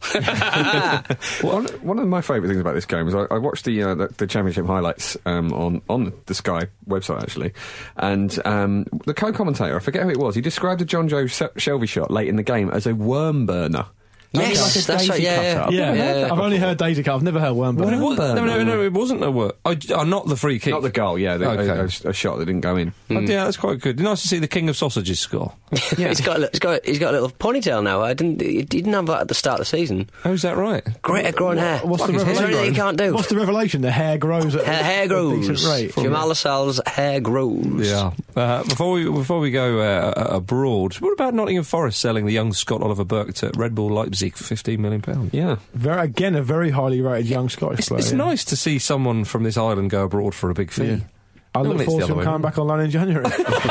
One, one of my favourite things about this game is I, I watched the, uh, the the championship highlights um, on on the Sky website actually, and um, the co-commentator, I forget who it was, he described a John Joe Se- Shelby shot late in the game as a worm burner. Only Yes, like a that's daisy right, yeah, cutter. Yeah, I've never heard that I've only before. heard Daisy Cup. I've never heard Wormburn. Well, it was, no, Wormburn, no, no, no. it wasn't a word. Oh, j- oh, not the free kick. Not the goal, yeah, the, Okay. a, a, a shot that didn't go in. Oh, yeah, that's quite good. Nice to see the king of sausages score. he's got a, li- he's got he's got a little ponytail now. I didn't he didn't have that at the start of the season. Oh, is that right? Great at growing hair. What's the Is there revelation? anything you can't do? What's the revelation? The hair grows at Hair, hair a grows. decent rate. Jamal Lassalle's hair grows. Yeah. Uh, before we before we go uh, uh, abroad, what about Nottingham Forest selling the young Scott Oliver Burke to Red Bull Leipzig for fifteen million pounds? Yeah. Very, again, a very highly rated young Scottish It's, player. it's yeah. nice to see someone from this island go abroad for a big fee. Yeah. I Normally look it's forward the to other him way coming around. back on loan in January.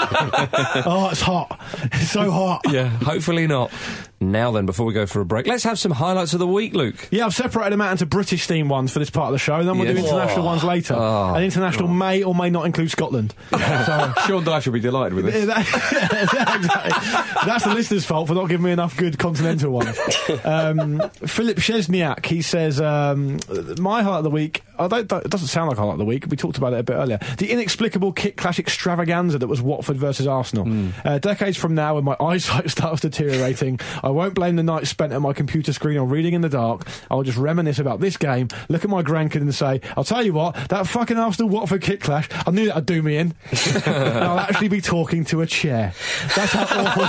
Oh, it's hot. It's so hot. Yeah, hopefully not. Now then, before we go for a break, let's have some highlights of the week, Luke. Yeah, I've separated them out into British themed ones for this part of the show, and then we'll Yes. do international Oh. ones later. Oh. And international may or may not include Scotland. so, Sean Dyche will be delighted with Yeah, this. that- yeah, exactly. That's the listener's fault for not giving me enough good continental ones. Um, Philip Chesniak, he says, um, my highlight of the week, I don't, it doesn't sound like a highlight of the week, we talked about it a bit earlier, the inexplicable kick clash extravaganza that was Watford versus Arsenal. Mm. Uh, decades from now, when my eyesight starts deteriorating, I won't blame the night spent at my computer screen or reading in the dark. I'll just reminisce about this game, look at my grandkid and say, I'll tell you what, that fucking Arsenal-Watford kick clash, I knew that'd do me in. And I'll actually be talking to a chair. That's how awful.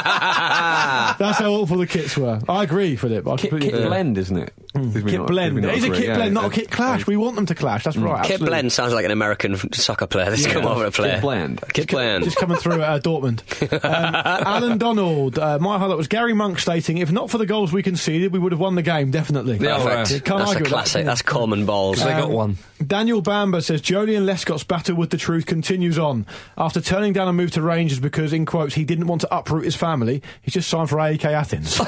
That's how awful the kits were. I agree, Philip. I Kit, completely kit agree. blend, isn't it? Did we Kit not- blend. did we not It is a agree? kit Yeah, blend, not a uh, kit clash. We want them to clash. That's right. Kit absolutely. Blend sounds like an American f- soccer player that's Yeah. come over to play. Kit Blend. Kit Blend. Just coming through at uh, Dortmund. Um, Alan Donald, uh, my highlight was Gary Monk stating, if not for the goals we conceded, we would have won the game, definitely. Yeah, Perfect. right. Can't That's a argue with classic. that. That's Coleman balls. They got Um, one. Daniel Bamber says Joleon Lescott's battle with the truth continues on. After turning down a move to Rangers because, in quotes, he didn't want to uproot his family, he's just signed for A E K Athens.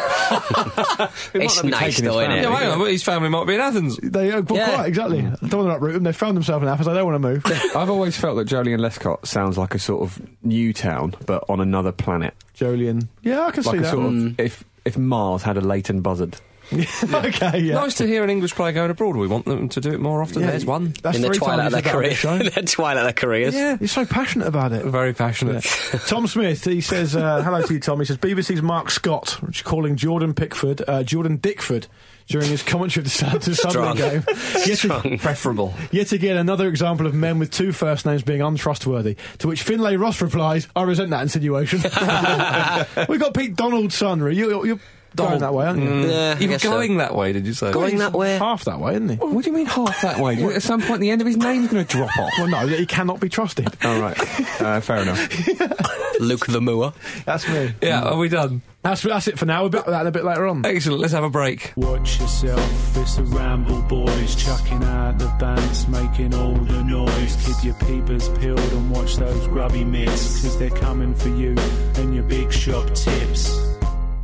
It's nice though, isn't it? Yeah, hang on, his family might be in Athens. They, uh, well, Yeah. quite, exactly. Don't want to uproot them. They found themselves in Athens. They don't want to move. I've always felt that Joleon Lescott sounds like a sort of new town, but on another planet. Jolien. Yeah, I can Like see a that. sort of, if, if Mars had a Leighton Buzzard. Okay, yeah. Nice to hear an English player going abroad. We want them to do it more often. Yeah, There's one. That's In the three twilight of times their career. he's about In the twilight of their careers. Yeah, he's so passionate about it. Very passionate. Tom Smith, he says, uh, hello to you, Tom. He says, B B C's Mark Scott calling Jordan Pickford, uh, Jordan Dickford, during his commentary of the Sunday Strong. game. Yet, Strong. Preferable. yet again, another example of men with two first names being untrustworthy. To which Finlay Ross replies, I resent that insinuation. We've got Pete Donald's son, Ree. You, you're going that way, aren't you? Mm. Yeah, I You were guess so. going that way, did you say? Going that way. Half that way, isn't he? What do you mean half that way? At some point, the end of his name's going to drop off. Well, no, he cannot be trusted. All right. Uh, fair enough. Luke the Moor. That's me. Yeah, are we done? That's, that's it for now. We'll be back with that a bit later on. Excellent. Let's have a break. Watch yourself, it's the Ramble Boys, chucking out the bands, making all the noise. Keep your peepers peeled and watch those grubby mitts, cause they're coming for you and your big shop tips.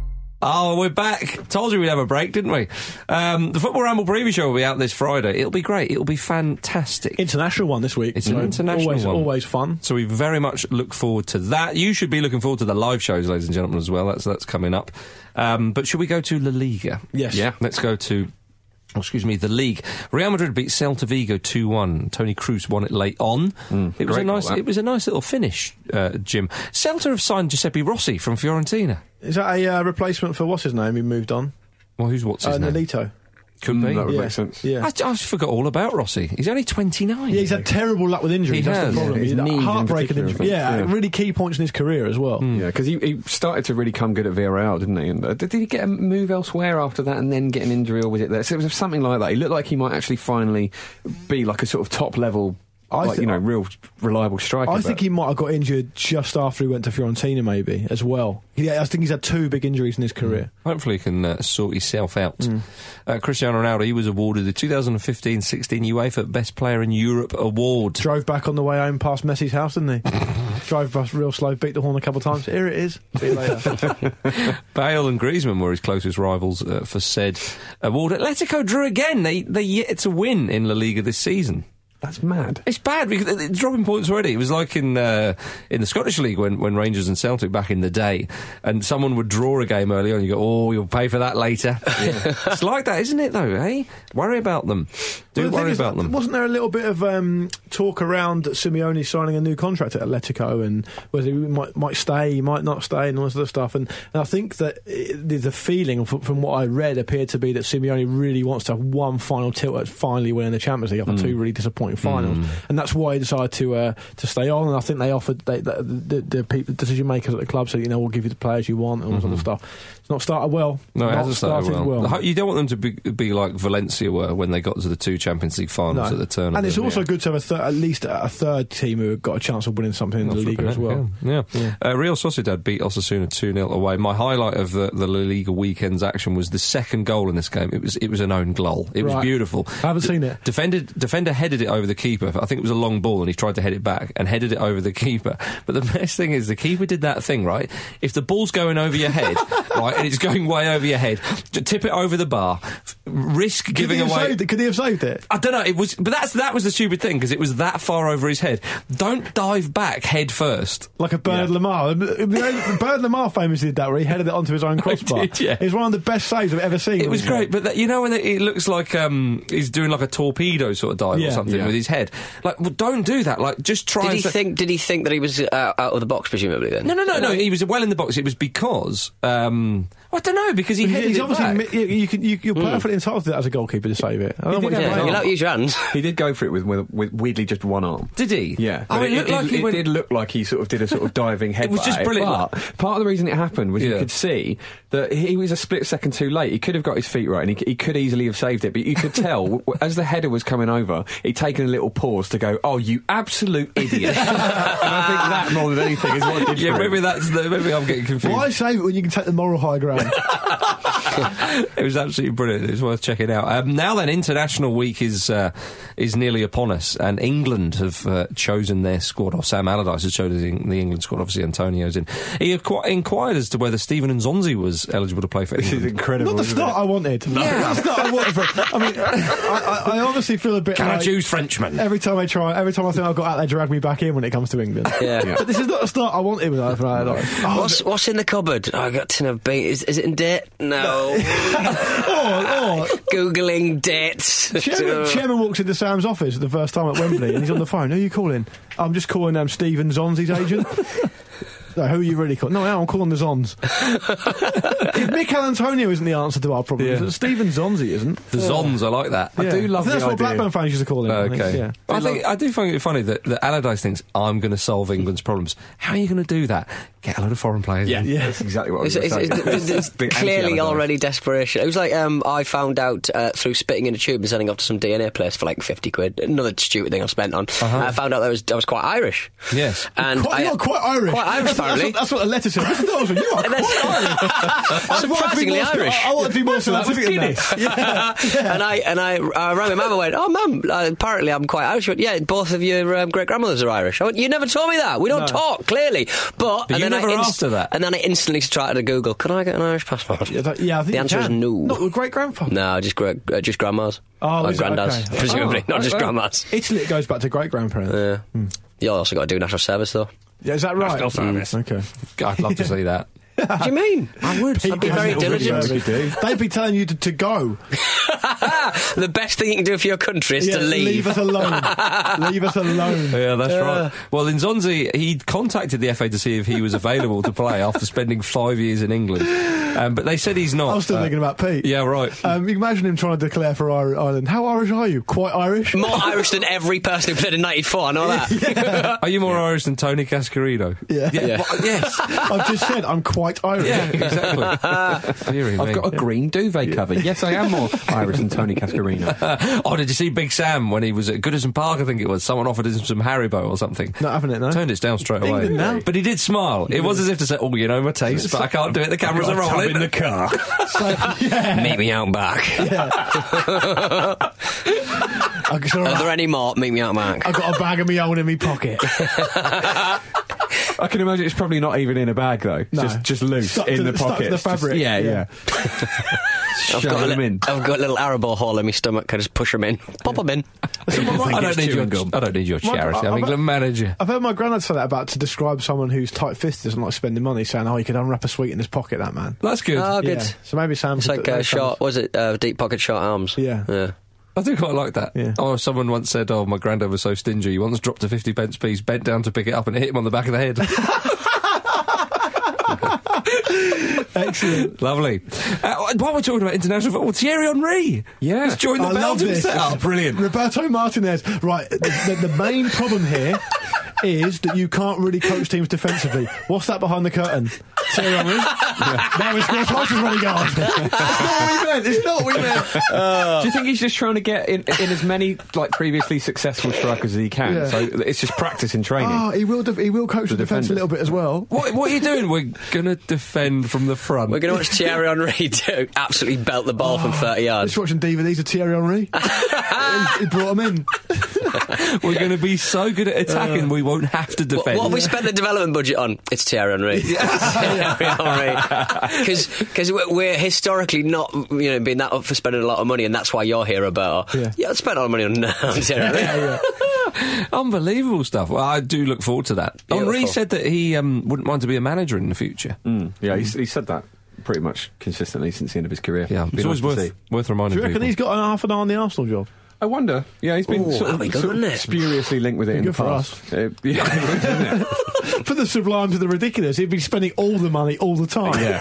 Oh, we're back. Told you we'd have a break, didn't we? Um, the Football Ramble preview show will be out this Friday. It'll be great. It'll be fantastic. International one this week. It's so an international always, one. Always fun. So we very much look forward to that. You should be looking forward to the live shows, ladies and gentlemen, as well. That's that's coming up. Um, but should we go to La Liga? Yes. Yeah. Let's go to... Oh, excuse me, the league. Real Madrid beat Celta Vigo two one. Toni Kroos won it late on. Mm, it was a great nice. goal, that. It was a nice little finish, uh, Jim. Celta have signed Giuseppe Rossi from Fiorentina. Is that a uh, replacement for what's his name? He moved on. Well, who's what's his uh, name? Nolito. Could be. That would Yeah. make sense. Yeah. I, I forgot all about Rossi. He's only twenty-nine. Yeah, he's had terrible luck with injuries. He That's has. the problem. Yeah, his He's knees in heartbreaking particular, I injuries. think. Yeah, Yeah. really key points in his career as well. Yeah, because he, he started to really come good at Villarreal, didn't he? And uh, did he get a move elsewhere after that and then get an injury, or was it there? So it was something like that. He looked like he might actually finally be like a sort of top level, I like, thi- you know, real reliable striker. I but- think he might have got injured just after he went to Fiorentina, maybe, as well. He, I think he's had two big injuries in his career. Hopefully he can uh, sort himself out. Mm. Uh, Cristiano Ronaldo, he was awarded the twenty fifteen sixteen UEFA Best Player in Europe award. Drove back on the way home past Messi's house, didn't he? Drove past real slow, beat the horn a couple of times. Here it is. See you later. Bale and Griezmann were his closest rivals uh, for said award. Atletico drew again. They they yet to win in La Liga this season. That's mad. It's bad because it's dropping points already. It was like in uh, in the Scottish League when, when Rangers and Celtic back in the day, and someone would draw a game early on. You go, oh, you'll pay for that later. Yeah. It's like that, isn't it? Though, eh? Worry about them. Do Well, the thing worry is, about them. Wasn't there a little bit of um, talk around Simeone signing a new contract at Atletico and whether he might, might stay, he might not stay, and all this other stuff? And, and I think that it, the, the feeling from, from what I read appeared to be that Simeone really wants to have one final tilt at finally winning the Champions League after Mm. two really disappointing finals, Mm. and that's why he decided to uh, to stay on. And I think they offered they, the, the, the people, decision makers at the club said, you know, we'll give you the players you want and all Mm-hmm. this other stuff. It's not started well. No, it Not hasn't started well. well. You don't want them to be, be like Valencia were when they got to the two Champions League finals No. at the turn of And it's the- also yeah. good to have a th- at least a third team who have got a chance of winning something in the Not Liga flipping as heck, well. Yeah. yeah. Yeah. Uh, Real Sociedad beat Osasuna two nil away. My highlight of the, the La Liga weekend's action was the second goal in this game. It was it was an own goal. It was Right. beautiful. I haven't seen it. Defender, defender headed it over the keeper. I think it was a long ball and he tried to head it back and headed it over the keeper. But the best thing is the keeper did that thing, right? If the ball's going over your head, right, and it's going way over your head, to tip it over the bar, f- risk Could giving he have away... saved it? Could he have saved it? I don't know, it was, but that's, that was the stupid thing, because it was that far over his head. Don't dive back head first. Like a Bernard Lamar. Bernard Lamar famously did that where he headed it onto his own crossbar. did, yeah. It's one of the best saves I've ever seen. It was great, but that, you know when it, it looks like um, he's doing like a torpedo sort of dive Yeah. or something Yeah. with his head. Like, well, don't do that. Like, just try Did and he say- think? Did he think that he was uh, out of the box? Presumably, then. No, no, no, no. He was well in the box. It was because um, I don't know because he He's, headed he's it obviously back. mi- you, you can, you, you're perfectly entitled to that as a goalkeeper to save it. I don't know He what did you're have Yeah, an you'll arm. out use your hands. He did go for it with, with, with weirdly just one arm. Did he? Yeah. Oh, But it looked like he it went- did look like he sort of did a sort of diving headbutt. It was just at brilliant. But part of the reason it happened was Yeah. you could see that he was a split second too late. He could have got his feet right and he, c- he could easily have saved it. But you could tell, w- w- as the header was coming over, he'd taken a little pause to go, oh, you absolute idiot. And I think that, more than anything, is what did Yeah, for him. maybe that's the, maybe I'm getting confused. Why save it when you can take the moral high ground? It was absolutely brilliant. It was worth checking out. Um, now then, international week is uh, is nearly upon us, and England have uh, chosen their squad. Or Sam Allardyce has chosen the England squad. Obviously, Antonio's in. He inqu- inquired as to whether Stephen Nzonzi was eligible to play for This England. is incredible. Not the isn't start it? I wanted. No. Not the start I wanted. For, I mean, I, I, I honestly feel a bit Can like... I choose Frenchman? Every time I try, every time I think I've got out, they drag me back in when it comes to England. Yeah. Yeah. But this is not the start I wanted with that. Right? Like, oh, What's what's in the cupboard? Oh, I got a tin of beans. Is, is it in date? No. oh, oh. Googling dates. Chairman, Chairman walks into Sam's office the first time at Wembley and he's on the phone. Who are you calling? I'm just calling um, Stephen Zonzi's agent. No, who are you really calling? No, I'm calling the Zons. If Mikel Antonio isn't the answer to our problems, Yeah. Stephen Zonzi isn't. The Zons, I like that. Yeah. I do love I think that's the what idea. Blackburn fans used to call him. I think, Okay. yeah. I think I do find it funny that, that Allardyce thinks I'm going to solve England's problems. How are you going to do that? Get a load of foreign players. Yeah, in. yeah, that's exactly what I was It's, going it's, to say. it's, it's Big clearly anti-Allardyce. already desperation. It was like um, I found out uh, through spitting in a tube and sending off to some D N A place for like fifty quid. Another stupid thing I've spent on. Uh-huh. I found out that I was I was quite Irish. Yes. And Quite- I, you're quite Irish. Quite Irish. That's the apparently. That's what, that's what the letter said. Mister Donaldson, you are And that's- quite surprisingly I want to be more- Irish. I want to be more scientific than Guinness. that. Yeah. yeah. And I and I uh, rang my mum and went, "Oh, mum, uh, apparently I'm quite Irish." She went, "Yeah, both of your um, great grandmothers are Irish." I went, "You never told me that. We don't No. talk clearly." But, But and you then never I asked her that. And then I instantly started to Google, "Can I get an Irish passport?" Yeah, that- yeah, I think the you answer is can. no. Not with great grandfather. No, just gra- uh, just grandmas. Oh, or is it? granddads, Okay. presumably, Oh, not just right. grandmas. Italy, it goes back to great grandparents. Yeah. You also got to do national service though. Yeah, is that right? National service. Okay. I'd love to see that. What do you mean? I would. I'd be very diligent. They'd be telling you to, to go. The best thing you can do for your country is Yeah, to leave. leave us alone. Leave us alone. Yeah, that's Yeah. right. Well, Nzonzi, he contacted the F A to see if he was available to play after spending five years in England. Um, but they said he's not. I was still Uh, thinking about Pete. Yeah, right. Um, you can imagine him trying to declare for Ir- Ireland. How Irish are you? Quite Irish? More Irish than every person who played in ninety-four, I know that. Are you more Irish than Tony Cascarino? Yeah. Yeah. Well, yes. I've just said I'm quite Irish. Yeah, exactly. Deary I've me. got a green duvet cover. Yes, I am more Irish than Tony Cascarino. Oh, did you see Big Sam when he was at Goodison Park? I think it was. Someone offered him some Haribo or something. Not having it, no. Turned it down straight away. England now. But he did smile. It was as if to say, "Oh, you know my taste, but I can't do it. The cameras are rolling." in the car. So, yeah. Meet me out back. I guess, all Are right, there any more? Meet me out back. I've got a bag of my own in my pocket. I can imagine it's probably not even in a bag though. No. Just just loose Stuck in to the the- stuck to pocket. the fabric. yeah, Yeah. yeah. I've Shove got, a them li- in. I've got a little Haribo hole in my stomach. I just push them in. Pop them in. I don't it's need your. chewing gum. I don't need your My- charity. I- I'm I've- England manager. I've heard my granddad say that about to describe someone who's tight-fisted, doesn't like spending money, saying, "Oh, he could unwrap a sweet in his pocket." That man. That's good. Oh, good. Yeah. So maybe Sam. It's could like do- uh, that short, was it uh, deep pocket short arms? Yeah. Yeah. I do quite like that. Yeah. Oh, someone once said, "Oh, my granddad was so stingy. He once dropped a fifty pence piece, bent down to pick it up, and it hit him on the back of the head." Excellent. Lovely. Uh, while we're talking about international football, Thierry Henry. Yeah. He's joined the I love Belgium this. setup. Brilliant. Roberto Martinez. Right, the, the, the main problem here is that you can't really coach teams defensively. What's that behind the curtain? Thierry Henry? Yeah. Now it's Chris Hodges running guard. That's not what we meant. It's not what we meant. Uh, Do you think he's just trying to get in, in as many like previously successful strikers as he can? Yeah. So it's just practice and training. Oh, he will. Def- he will coach the, The defence a defender. little bit as well. What, what are you doing? We're going to defend from the front. We're going to watch Thierry Henry do absolutely belt the ball from thirty yards. Just watching D V Ds of Thierry Henry. he, he brought him in. We're going to be so good at attacking, we won't have to What, defend. what have we spent the development budget on? It's Thierry Henry. Thierry Henry. Because we're historically not, you know, being that up for spending a lot of money, and that's why you're here, Roberto. Yeah. Yeah, I spent a lot of money on, on Thierry Henry. Unbelievable stuff. Well, I do look forward to that. Beautiful. Henri said that he um, wouldn't mind to be a manager in the future. Mm, yeah, he's, he said that pretty much consistently since the end of his career. Yeah, Be it's always nice to worth, see. worth Do reminding you reckon people. he's got an half an eye on the Arsenal job? I wonder. Yeah, he's been Ooh, sort that'd be of, good, sort of wouldn't it? spuriously linked with it in Good the for past. Uh, yeah, isn't it? For the sublime to the ridiculous, he'd be spending all the money all the time. Yeah,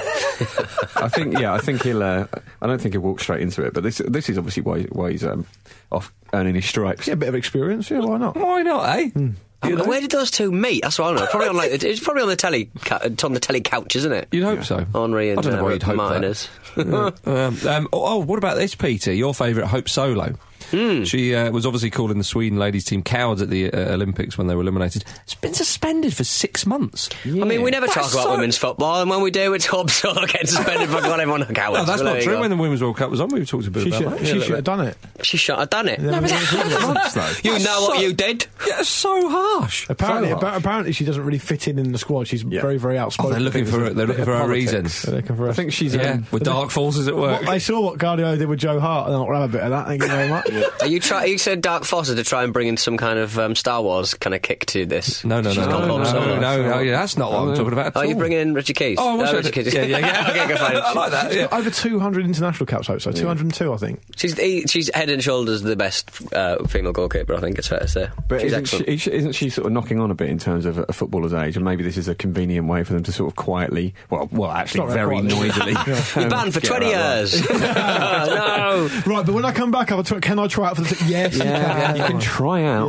I think. Yeah, I think he'll. Uh, I don't think he'll walk straight into it. But this, this is obviously why, why he's um, off earning his stripes. Yeah, a bit of experience. Yeah, why not? Why not, eh? You know, where did those two meet? That's what I don't know. Probably on like it's probably on the telly, it's on the telly couch, isn't it? You'd hope so. Henri and I don't know uh, why you'd hope Martinez. that. um, um, oh, oh, what about this, Peter? Your favourite, Hope Solo. Hmm. She uh, was obviously calling the Sweden ladies team cowards at the uh, Olympics when they were eliminated. It's been suspended for six months. I mean, we never That's talk about so- women's football, and when we do, it's Hope Solo getting suspended for calling everyone a coward. No, that's So there not you true. go. When the Women's World Cup was on, we talked a bit She about should, that. she Yeah, a should little have done it. She shot have done it. No, but You That's know what so- you did. bit. Yeah, it's so harsh. Apparently, So appa- apparently, she doesn't really fit in in the squad. She's very, very Oh, outspoken. they're looking for they're looking for a reason. They're looking for I us. think she's. Yeah, Um, with dark forces at work. What, they saw what Guardiola did with Joe Hart, and they'll have a bit of that. Thank you very much. Are you try? You said Dark Forces to try and bring in some kind of um, Star Wars kind of kick to this. No, no, She's no, called no, Hope no, Solo. no, no, yeah, that's not what I'm talking about at Oh, all. you're bringing in Richie Keys. Oh, I wish uh, I Richie did. Keys. Yeah, yeah, yeah. Okay, go find it. I like that, She's yeah. got over two hundred international caps, so two hundred and two, I think. She's he, she's head and shoulders the best uh, female goalkeeper. I think it's fair to say. But she's isn't excellent. she, isn't she sort of knocking on a bit in terms of a footballer's age? And maybe this is a convenient way for them to sort of quietly, well, well, actually Not very very quietly. noisily. You're banned for get twenty that right. years. no. Right, but when I come back, I'll try, can I try out for the... Yes, Yeah, you you can. can try out. Yeah.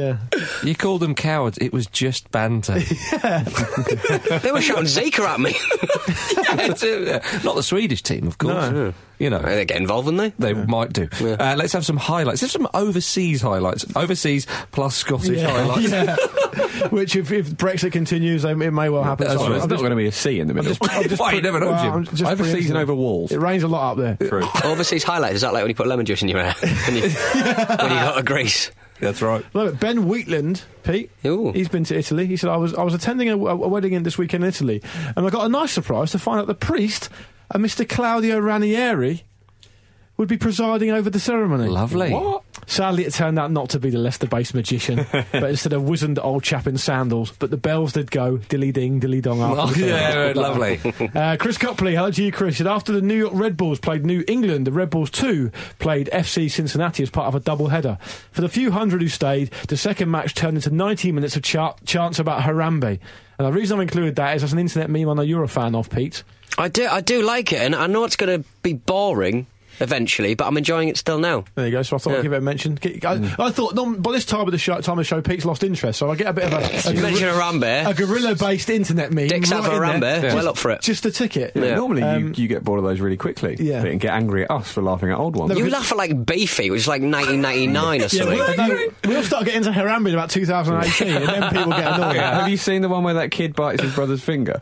You called them cowards. It was just banter. They were shouting Zika at me. Yeah, it's, uh, not the Swedish team, of course. No. You know. They get involved, wouldn't They they? might do. Yeah. Uh, let's have some highlights. Let's have some overseas highlights. Overseas plus Scottish Yeah, highlights. yeah. Which, if, if Brexit continues, um, it may well happen. That's So right. It's I'm not just- going to be a sea in the middle. I'm just- I'm just Why, you put- never know, well, Jim. I'm just Overseas and preempting- over walls. It rains a lot up there. True. Overseas highlight, is that like when you put lemon juice in your hair? when, you, when you got a grease? That's right. Look, Ben Wheatland, Pete, Ooh. he's been to Italy. He said, I was I was attending a, a wedding in this weekend in Italy, and I got a nice surprise to find out the priest, a Mister Claudio Ranieri, would be presiding over the ceremony. Lovely. What? Sadly, it turned out not to be the Leicester-based magician, but instead a wizened old chap in sandals. But the bells did go dilly-ding, dilly-dong after Oh, the ceremony. yeah, lovely. Uh, Chris Copley, hello to you, Chris. Said after the New York Red Bulls played New England, the Red Bulls too played F C Cincinnati as part of a double-header. For the few hundred who stayed, the second match turned into ninety minutes of cha- chants about Harambe. And the reason I've included that is as an internet meme I know you're a fan of, Pete. I do, I do like it, and I know it's going to be boring eventually, but I'm enjoying it still now. There you go. So I thought Yeah. I'd give it a mention. I, Mm. I thought no, by this time of the show, time of the show, Pete's lost interest, so I get a bit of a, a, You mention Harambe. a gorilla-based internet meme. Dicks out right for in there. Harambe. Just- Well up for it. Just a ticket. Yeah, Normally Um, you, you get bored of those really quickly Yeah. and get angry at us for laughing at old ones. You laugh at like Beefy, which is like nineteen ninety-nine or Yeah, something. we, no, we all started getting into Harambe in about two thousand eighteen, and then people get annoyed. Yeah, have you seen the one where that kid bites his brother's finger?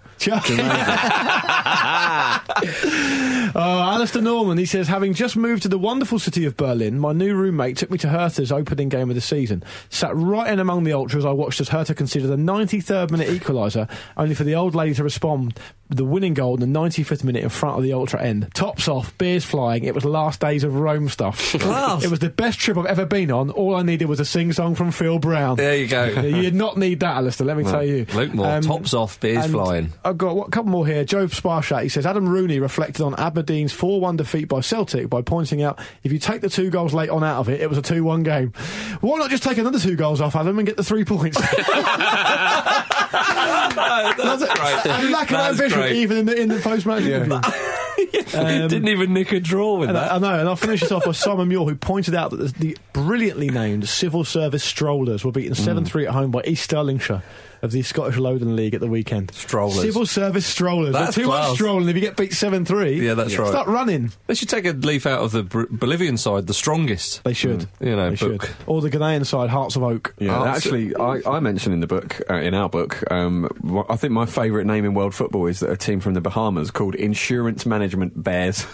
Oh, Alistair Norman, he says, having just moved to the wonderful city of Berlin, my new roommate took me to Hertha's opening game of the season. Sat right in among the ultras, I watched as Hertha conceded a ninety-third minute equaliser, only for the old lady to respond with the winning goal in the ninety-fifth minute in front of the ultra end. Tops off, beers flying, it was last days of Rome stuff. Class. It was the best trip I've ever been on. All I needed was a sing-song from Phil Brown. There you go. You did not need that, Alistair, let me tell you. Luke Moore, Um, tops off, beers and flying. I've got what, a couple more here. Joe Sparshat, he says, Adam Rooney reflected on Aberdeen's four one defeat by Celtic by pointing out, if you take the two goals late on out of it, it was a two one game. Why not just take another two goals off, Adam, and get the three points? That's great. And lack of That's ambition, great. even in the, in the post-match interview. Um, Didn't even nick a draw with And that. I, I know, and I'll finish this off with Simon Muir, who pointed out that the, the brilliantly named Civil Service Strollers were beaten seven three at home by East Stirlingshire of the Scottish Lowland League at the weekend. Strollers. Civil Service Strollers. That's They're too class. much strolling if you get beat seven three. Yeah, that's right. Start running. They should take a leaf out of the Br- Bolivian side, the strongest. They should. You know, They book. should. Or the Ghanaian side, Hearts of Oak. Yeah, Oh, actually, I, I mentioned in the book, uh, in our book, um, wh- I think my favourite name in world football is that a team from the Bahamas called Insurance Management Bears.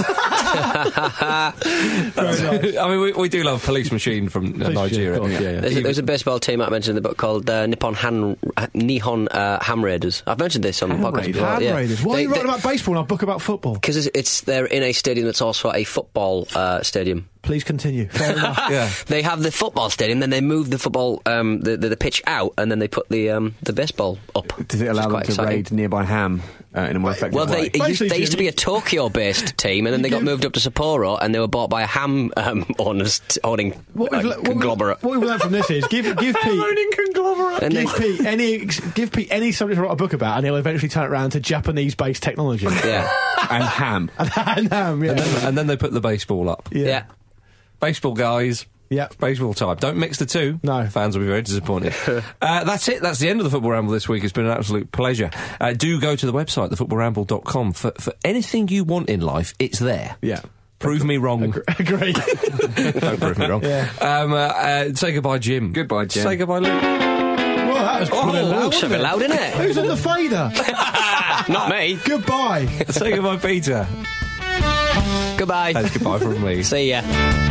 I mean, we, we do love Police Machine from uh, Police Nigeria. Machine, of course, yeah, yeah. There's a, there's a baseball team I mentioned in the book called uh, Nippon Han, uh, Nihon uh, Ham Raiders. I've mentioned this on the podcast Hand before. Hand yeah. Raiders. Why They- are you writing they- about baseball and I book about football? Because it's, it's they're in a stadium that's also a football uh, stadium. Please continue. Fair enough. Yeah. They have the football stadium, then they move the football, um, the, the the pitch out, and then they put the um, the baseball up. Does it which is allow them quite to exciting. raid nearby Ham uh, in a more effective Well, they, way? it used, Basically, they used to be Jimmy- a Tokyo-based team, and then they got give- moved up to Sapporo, and they were bought by a ham um, owners t- owning What uh, we've, le- what, conglomerate. we've, what we've learned from this is give give Pete conglomerate. And they- give Pete any give Pete any subject to write a book about, and he'll eventually turn it around to Japanese-based technology. yeah, And Ham. and, um, yeah. And then, and then they put the baseball up. yeah. yeah. Baseball, guys. Yeah. Baseball time. Don't mix the two. No. Fans will be very disappointed. uh, that's it. That's the end of the Football Ramble this week. It's been an absolute pleasure. Uh, do go to the website, the football ramble dot com. For, for anything you want in life, it's there. Yeah. Prove me wrong. Agree. Don't prove me wrong. Yeah. Um, uh, uh, say goodbye, Jim. Goodbye, Jim. Say goodbye, Luke. Well, that was pretty Oh, loud, it's a wasn't bit it? loud, isn't it? Who's on the fader? Not me. Goodbye. Say goodbye, Peter. Goodbye. That's goodbye from me. See ya.